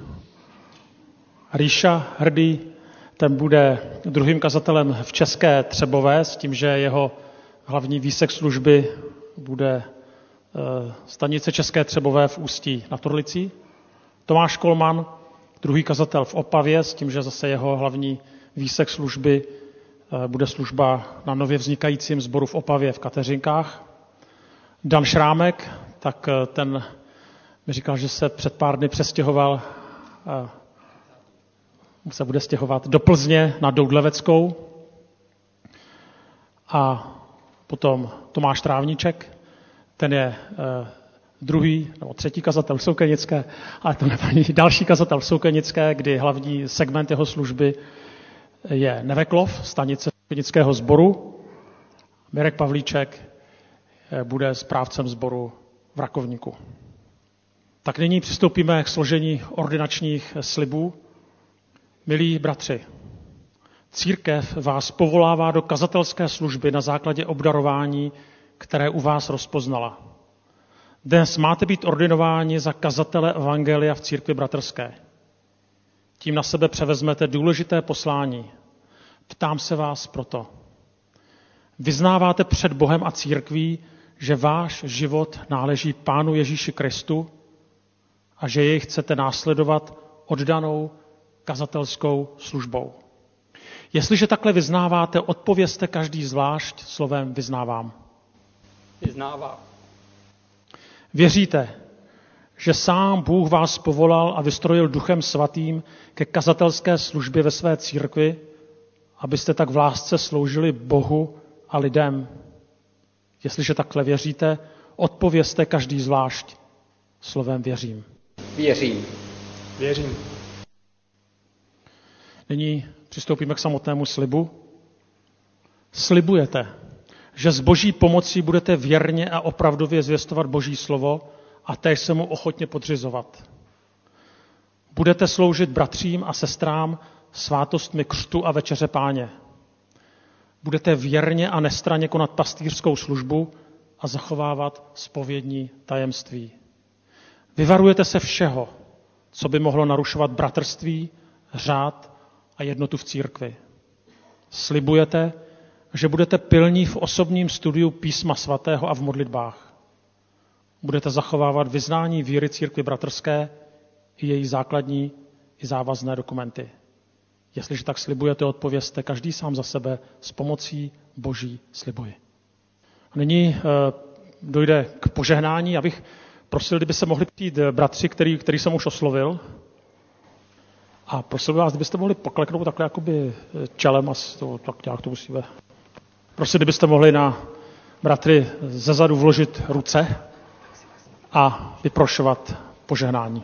Ríša Hrdý, ten bude druhým kazatelem v České Třebové, s tím, že jeho hlavní výsek služby bude stanice České Třebové v Ústí nad Orlicí. Tomáš Kolman, druhý kazatel v Opavě, s tím, že zase jeho hlavní výsek služby bude služba na nově vznikajícím sboru v Opavě v Kateřinkách. Dan Šrámek, tak ten mi říkal, že se před pár dny přestěhoval, se bude stěhovat do Plzně na Doudleveckou. A potom Tomáš Trávníček, ten je druhý nebo třetí kazatel v Soukenické, ale to nevadí, další kazatel v Soukenické, kdy hlavní segment jeho služby je Neveklov, stanice Soukenického sboru. Mirek Pavlíček bude správcem sboru v Rakovníku. Tak nyní přistoupíme k složení ordinačních slibů. Milí bratři, církev vás povolává do kazatelské služby na základě obdarování, které u vás rozpoznala. Dnes máte být ordinováni za kazatele evangelia v církvi bratrské. Tím na sebe převezmete důležité poslání. Ptám se vás proto. Vyznáváte před Bohem a církví, že váš život náleží Pánu Ježíši Kristu a že jej chcete následovat oddanou kazatelskou službou. Jestliže takhle vyznáváte, odpovězte každý zvlášť slovem vyznávám. Vyznávám. Věříte, že sám Bůh vás povolal a vystrojil Duchem Svatým ke kazatelské službě ve své církvi, abyste tak v lásce sloužili Bohu a lidem? Jestliže takhle věříte, odpovězte každý zvlášť slovem věřím. Věřím. Věřím. Nyní přistoupíme k samotnému slibu. Slibujete, že s Boží pomocí budete věrně a opravdově zvěstovat Boží slovo a též se mu ochotně podřizovat. Budete sloužit bratřím a sestrám svátostmi křtu a večeře Páně. Budete věrně a nestranně konat pastýřskou službu a zachovávat zpovědní tajemství. Vyvarujete se všeho, co by mohlo narušovat bratrství, řád a jednotu v církvi. Slibujete, že budete pilní v osobním studiu Písma svatého a v modlitbách. Budete zachovávat vyznání víry církvi bratrské i její základní i závazné dokumenty. Jestliže tak slibujete, odpovězte každý sám za sebe s pomocí Boží slibuji. A nyní dojde k požehnání. Já bych prosil, kdyby se mohli přijít bratři, který jsem už oslovil. A prosil bych vás, kdybyste mohli pokleknout takhle jakoby čelem a tak nějak to musíme. Prosím, kdybyste mohli na bratry zezadu vložit ruce a vyprošovat požehnání.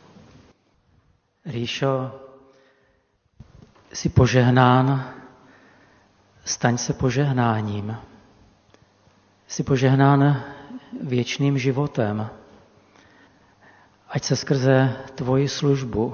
Ríšo, jsi požehnán, staň se požehnáním. Jsi požehnán věčným životem. Ať se skrze tvoji službu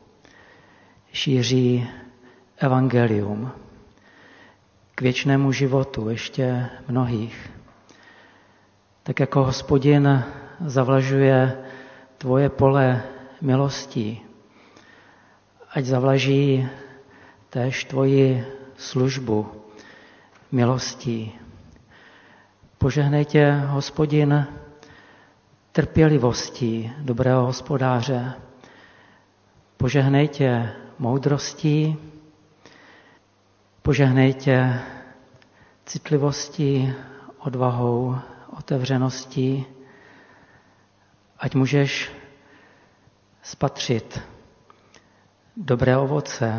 šíří evangelium k věčnému životu ještě mnohých. Tak jako Hospodin zavlažuje tvoje pole milostí, ať zavlaží též tvoji službu milostí. Požehnej tě, Hospodin, trpělivostí dobrého hospodáře. Požehnej tě moudrostí, požehnej tě citlivostí, odvahou, otevřeností, ať můžeš spatřit dobré ovoce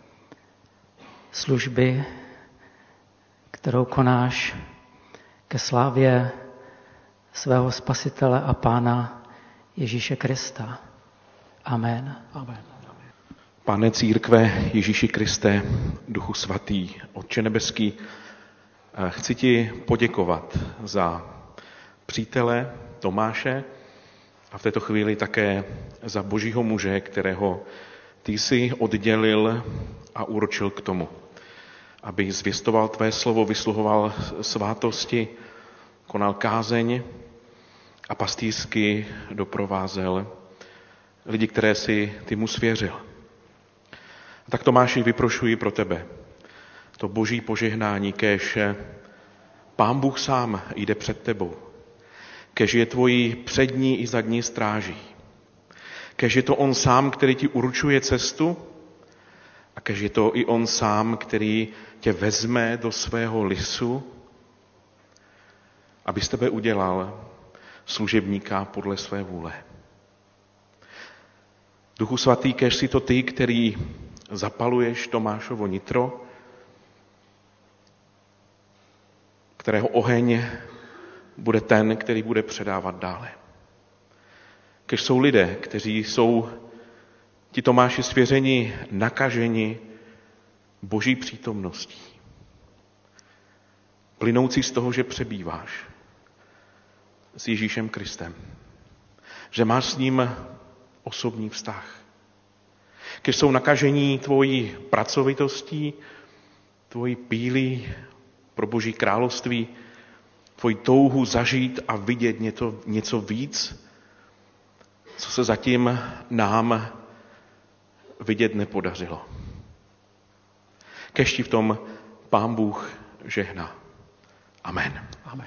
služby, kterou konáš ke slávě svého Spasitele a Pána Ježíše Krista. Amen. Amen. Pane církve, Ježíši Kriste, Duchu Svatý, Otče nebeský, chci ti poděkovat za přítele Tomáše a v této chvíli také za Božího muže, kterého ty jsi oddělil a určil k tomu, aby zvěstoval tvé slovo, vysluhoval svátosti, konal kázeň a pastýřsky doprovázel lidi, které si ty mu svěřil. A tak Tomáši, vyprošuji pro tebe to Boží požehnání, kéž Pán Bůh sám jde před tebou. Kež je tvojí přední i zadní stráží. Kež je to on sám, který ti určuje cestu, a kež je to i on sám, který tě vezme do svého lisu, aby z tebe udělal služebníka podle své vůle. Duchu svatý, kež si to ty, který zapaluješ Tomášovo nitro, kterého oheň bude ten, který bude předávat dále. Kež jsou lidé, kteří jsou ti Tomáši svěřeni, nakaženi Boží přítomností. Plynoucí z toho, že přebýváš s Ježíšem Kristem. Že máš s ním osobní vztah. Kež jsou nakažení tvojí pracovitostí, tvojí pílí pro Boží království, tvojí touhu zažít a vidět něco víc, co se zatím nám vidět nepodařilo. Kež ti v tom Pán Bůh žehná. Amen. Amen.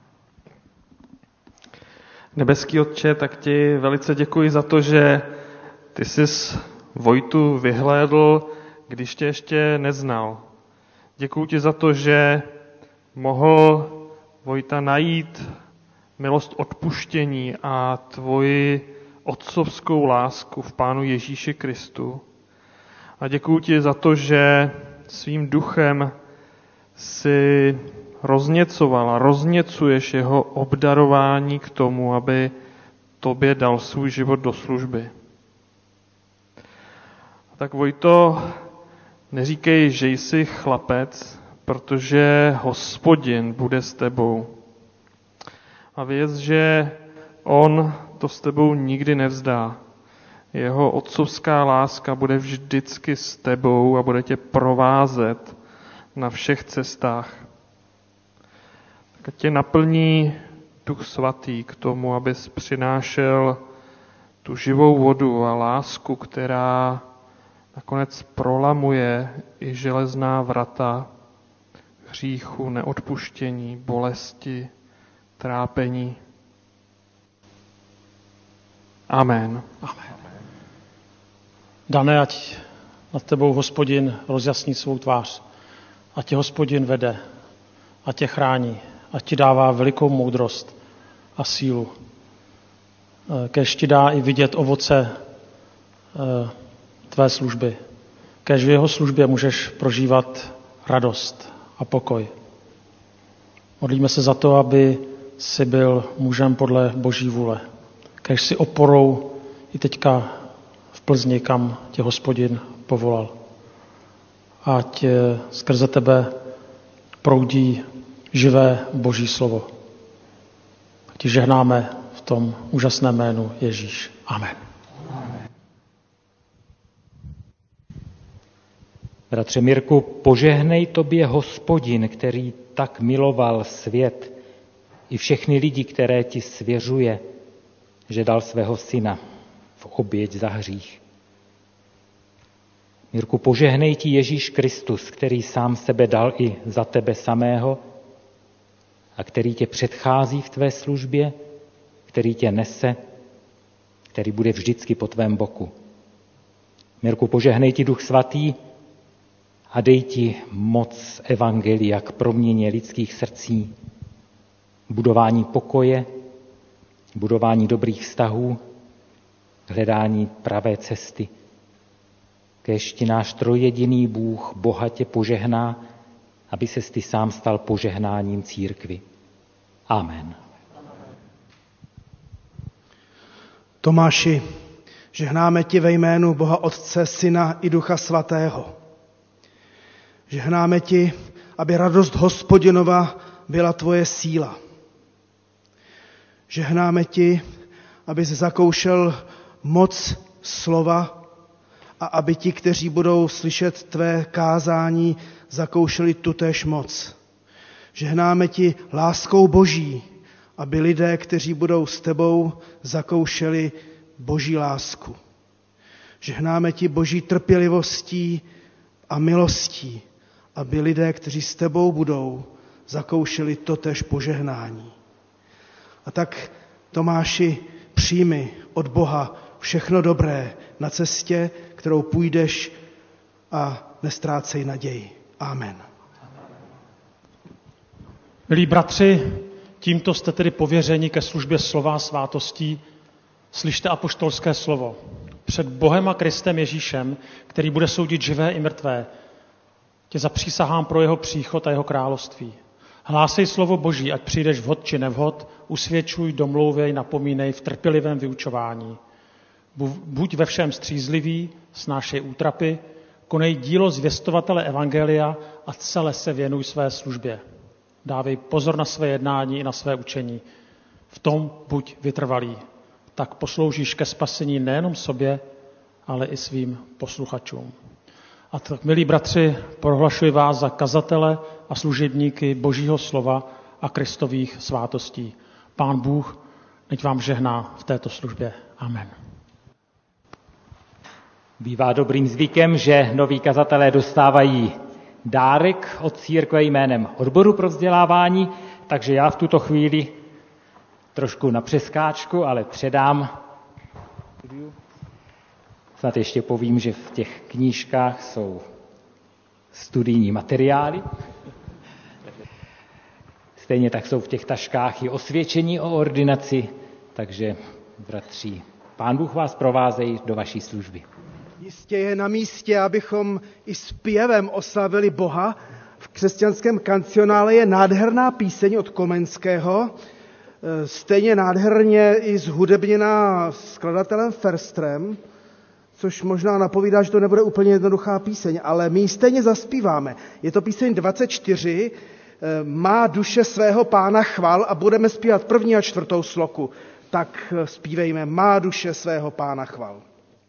Nebeský Otče, tak ti velice děkuji za to, že ty jsi Vojtu vyhlédl, když tě ještě neznal. Děkuji ti za to, že mohl Vojta najít milost odpuštění a tvoji otcovskou lásku v Pánu Ježíši Kristu. A děkuji ti za to, že svým duchem si rozněcoval a rozněcuješ jeho obdarování k tomu, aby tobě dal svůj život do služby. Tak Vojto, neříkej, že jsi chlapec, protože Hospodin bude s tebou. A věz, že on to s tebou nikdy nevzdá. Jeho otcovská láska bude vždycky s tebou a bude tě provázet na všech cestách. Tak tě naplní Duch Svatý k tomu, abys přinášel tu živou vodu a lásku, která nakonec prolamuje i železná vrata hříchu, neodpuštění, bolesti, trápení. Amen. Amen. Dané, ať nad tebou Hospodin rozjasní svou tvář. Ať tě Hospodin vede, ať tě chrání, ať ti dává velikou moudrost a sílu. Kéž ti dá i vidět ovoce tvé služby. Kéž v jeho službě můžeš prožívat radost a pokoj. Modlíme se za to, aby jsi byl mužem podle Boží vůle. Kéž si oporou i teďka v Plzni, kam tě Hospodin povolal. Ať skrze tebe proudí živé Boží slovo. Tak ti žehnáme v tom úžasném jménu Ježíš. Amen. Bratře Mirku, požehnej tobě Hospodin, který tak miloval svět i všechny lidi, které ti svěřuje, že dal svého syna v oběť za hřích. Mirku, požehnej ti Ježíš Kristus, který sám sebe dal i za tebe samého a který tě předchází v tvé službě, který tě nese, který bude vždycky po tvém boku. Mirku, požehnej ti Duch Svatý a dej ti moc evangelia k proměně lidských srdcí, budování pokoje, budování dobrých vztahů, hledání pravé cesty. Kéž ti náš trojjediný Bůh bohatě požehná, aby ses ty sám stal požehnáním církvi. Amen. Tomáši, žehnáme ti ve jménu Boha Otce, Syna i Ducha Svatého. Žehnáme ti, aby radost Hospodinova byla tvoje síla. Žehnáme ti, abys zakoušel moc slova a aby ti, kteří budou slyšet tvé kázání, zakoušeli tutéž moc. Žehnáme ti láskou Boží, aby lidé, kteří budou s tebou, zakoušeli Boží lásku. Žehnáme ti Boží trpělivostí a milostí, aby lidé, kteří s tebou budou, zakoušeli totéž požehnání. A tak, Tomáši, přijmi od Boha všechno dobré na cestě, kterou půjdeš, a nestrácej naději. Amen. Milí bratři, tímto jste tedy pověřeni ke službě slova a svátostí. Slyšte apoštolské slovo. Před Bohem a Kristem Ježíšem, který bude soudit živé i mrtvé, tě zapřísahám pro jeho příchod a jeho království. Hlásej slovo Boží, ať přijdeš vhod či nevhod, usvědčuj, domlouvej, napomínej v trpělivém vyučování. Buď ve všem střízlivý, snášej útrapy, konej dílo zvěstovatele evangelia a celé se věnuj své službě. Dávej pozor na své jednání i na své učení. V tom buď vytrvalý. Tak posloužíš ke spasení nejenom sobě, ale i svým posluchačům. A tak, milí bratři, prohlašuji vás za kazatele a služebníky Božího slova a Kristových svátostí. Pán Bůh, nech vám žehná v této službě. Amen. Bývá dobrým zvykem, že noví kazatelé dostávají dárek od církve jménem odboru pro vzdělávání, takže já v tuto chvíli trošku na přeskáčku, ale předám. Snad ještě povím, že v těch knížkách jsou studijní materiály. Stejně tak jsou v těch taškách i osvědčení o ordinaci, takže bratři, Pán Bůh vás provázejí do vaší služby. Jistě je na místě, abychom i zpěvem oslavili Boha. V křesťanském kancionále je nádherná píseň od Komenského, stejně nádherně i zhudebněná skladatelem Ferstrem, což možná napovídá, že to nebude úplně jednoduchá píseň, ale my ji stejně zaspíváme. Je to píseň 24, Má duše svého Pána chval, a budeme zpívat 1. a 4. sloku. Tak zpívejme Má duše svého Pána chval.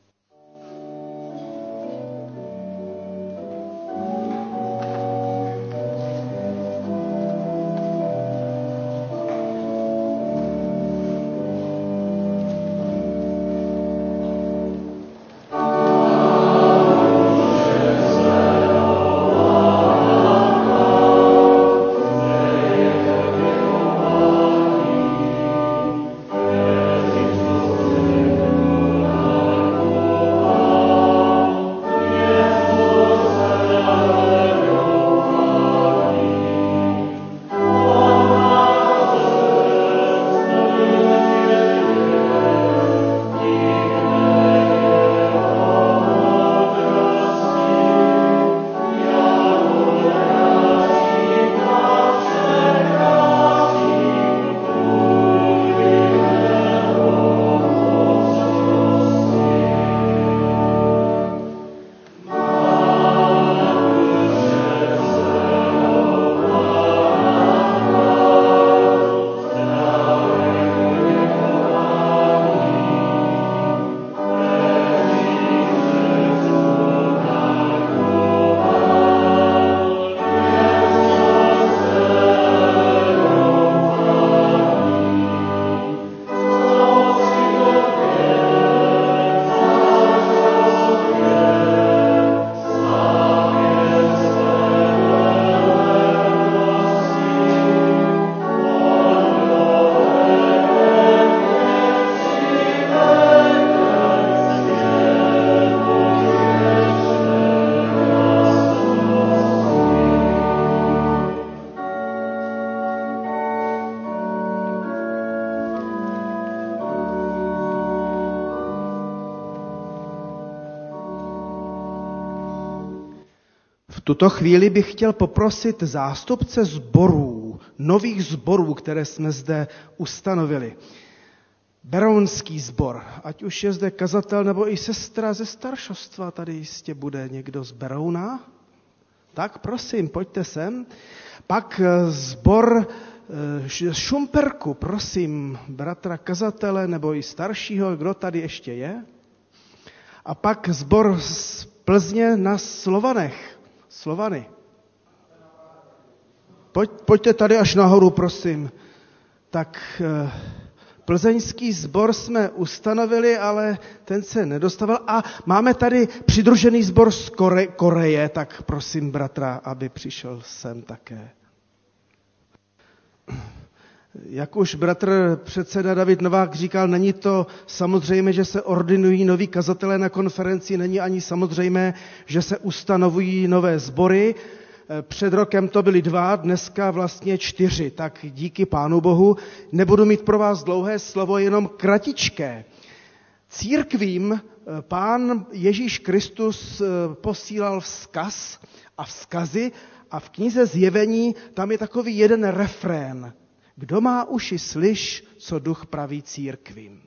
V tuto chvíli bych chtěl poprosit zástupce sborů, nových sborů, které jsme zde ustanovili. Berounský sbor, ať už je zde kazatel nebo i sestra ze staršostva, tady jistě bude někdo z Berouna. Tak prosím, pojďte sem. Pak sbor Šumperku, prosím, bratra kazatele nebo i staršího, kdo tady ještě je. A pak sbor z Plzně na Slovanech. Slovany. Pojďte tady až nahoru, prosím. Tak plzeňský sbor jsme ustanovili, ale ten se nedostavil. A máme tady přidružený sbor z Koreje, tak prosím bratra, aby přišel sem také. Jak už bratr předseda David Novák říkal, není to samozřejmé, že se ordinují noví kazatelé na konferenci, není ani samozřejmé, že se ustanovují nové sbory. Před rokem to byly 2, dneska vlastně 4, tak díky Pánu Bohu. Nebudu mít pro vás dlouhé slovo, jenom kratičké. Církvím Pán Ježíš Kristus posílal vzkaz a vzkazy a v knize Zjevení tam je takový jeden refrén. Kdo má uši, slyš, co Duch praví církvím.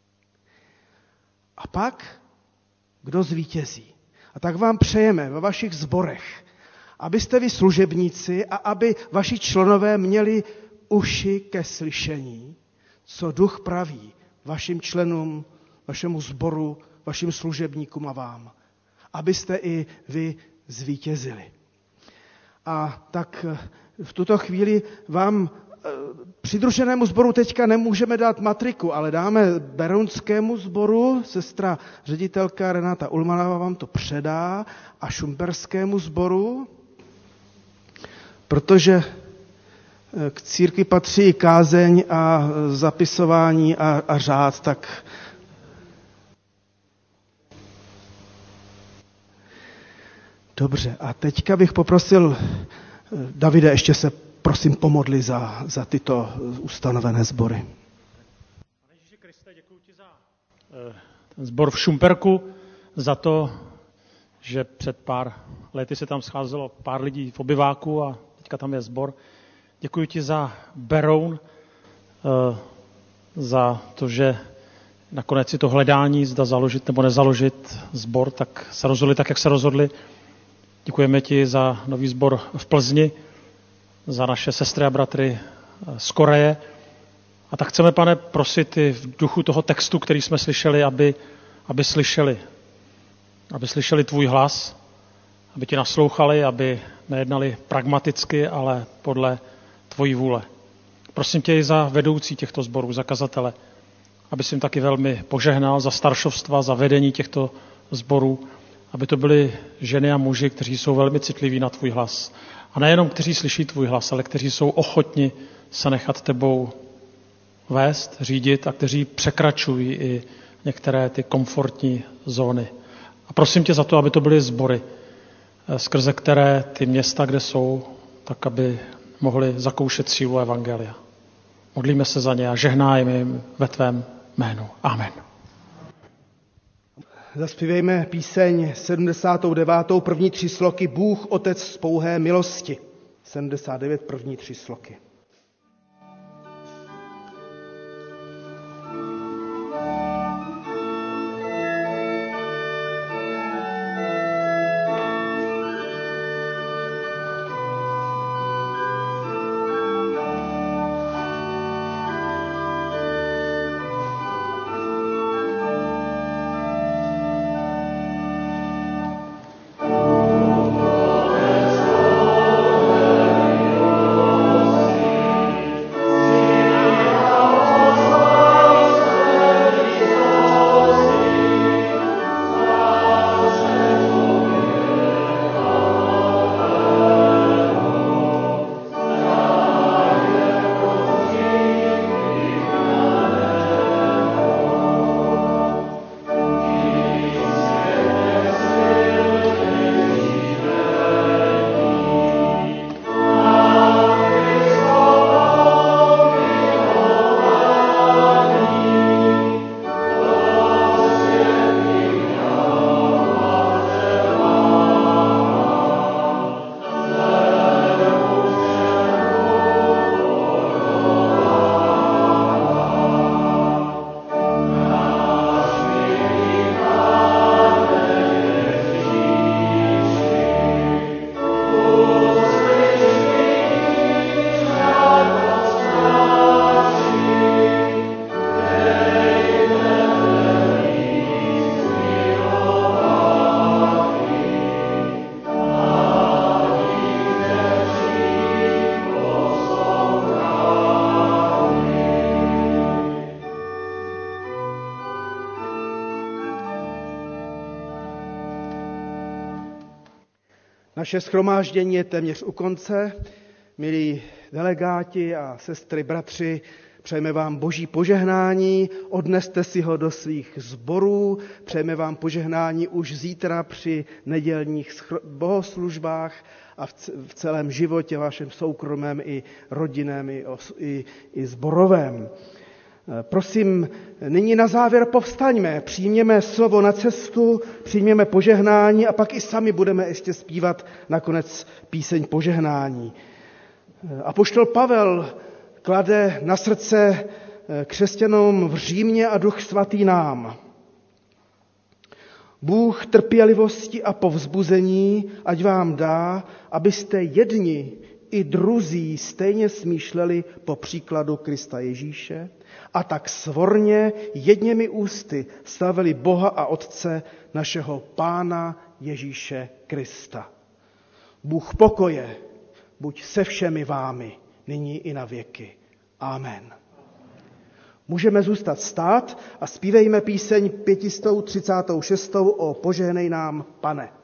A pak, kdo zvítězí. A tak vám přejeme ve vašich sborech, abyste vy služebníci a aby vaši členové měli uši ke slyšení, co Duch praví vašim členům, vašemu sboru, vašim služebníkům a vám. Abyste i vy zvítězili. A tak v tuto chvíli vám přidruženému sboru teďka nemůžeme dát matriku, ale dáme berounskému sboru, sestra ředitelka Renata Ulmanová vám to předá, a šumperskému sboru, protože k církvi patří kázeň a zapisování a řád, tak dobře. A teďka bych poprosil Davide, ještě se prosím pomodli za tyto ustanovené sbory. Pane Ježíši Kriste, děkuji ti za ten sbor v Šumperku, za to, že před pár lety se tam scházelo pár lidí v obyváku a teďka tam je sbor. Děkuji ti za Beroun, za to, že nakonec si to hledání, zda založit nebo nezaložit sbor, tak se rozhodli tak, jak se rozhodli. Děkujeme ti za nový sbor v Plzni, za naše sestry a bratry z Koreje. A tak chceme, Pane, prosit i v duchu toho textu, který jsme slyšeli, aby slyšeli tvůj hlas, aby ti naslouchali, aby nejednali pragmaticky, ale podle tvojí vůle. Prosím tě i za vedoucí těchto sborů, za kazatele, aby jsi jim taky velmi požehnal, za staršovstva, za vedení těchto sborů, aby to byly ženy a muži, kteří jsou velmi citliví na tvůj hlas. A nejenom kteří slyší tvůj hlas, ale kteří jsou ochotni se nechat tebou vést, řídit a kteří překračují i některé ty komfortní zóny. A prosím tě za to, aby to byly sbory, skrze které ty města, kde jsou, tak aby mohli zakoušet sílu evangelia. Modlíme se za ně a žehnájme jim ve tvém jménu. Amen. Zaspívejme píseň 79. první 3 sloky Bůh, Otec z pouhé milosti. 79 první 3 sloky. Naše shromáždění je téměř u konce. Milí delegáti a sestry, bratři, přejeme vám Boží požehnání, odneste si ho do svých sborů, přejeme vám požehnání už zítra při nedělních bohoslužbách a v celém životě vašem soukromém i rodinném i sborovém. Prosím, nyní na závěr povstaňme, přijměme slovo na cestu, přijměme požehnání a pak i sami budeme ještě zpívat nakonec píseň požehnání. Apoštol Pavel klade na srdce křesťanům v Římě a Duch Svatý nám. Bůh trpělivosti a povzbuzení ať vám dá, abyste jedni i druzí stejně smýšleli po příkladu Krista Ježíše a tak svorně jedněmi ústy slavili Boha a Otce našeho Pána Ježíše Krista. Bůh pokoje buď se všemi vámi, nyní i na věky. Amen. Můžeme zůstat stát a zpívejme píseň 536. o Požehnej nám, Pane.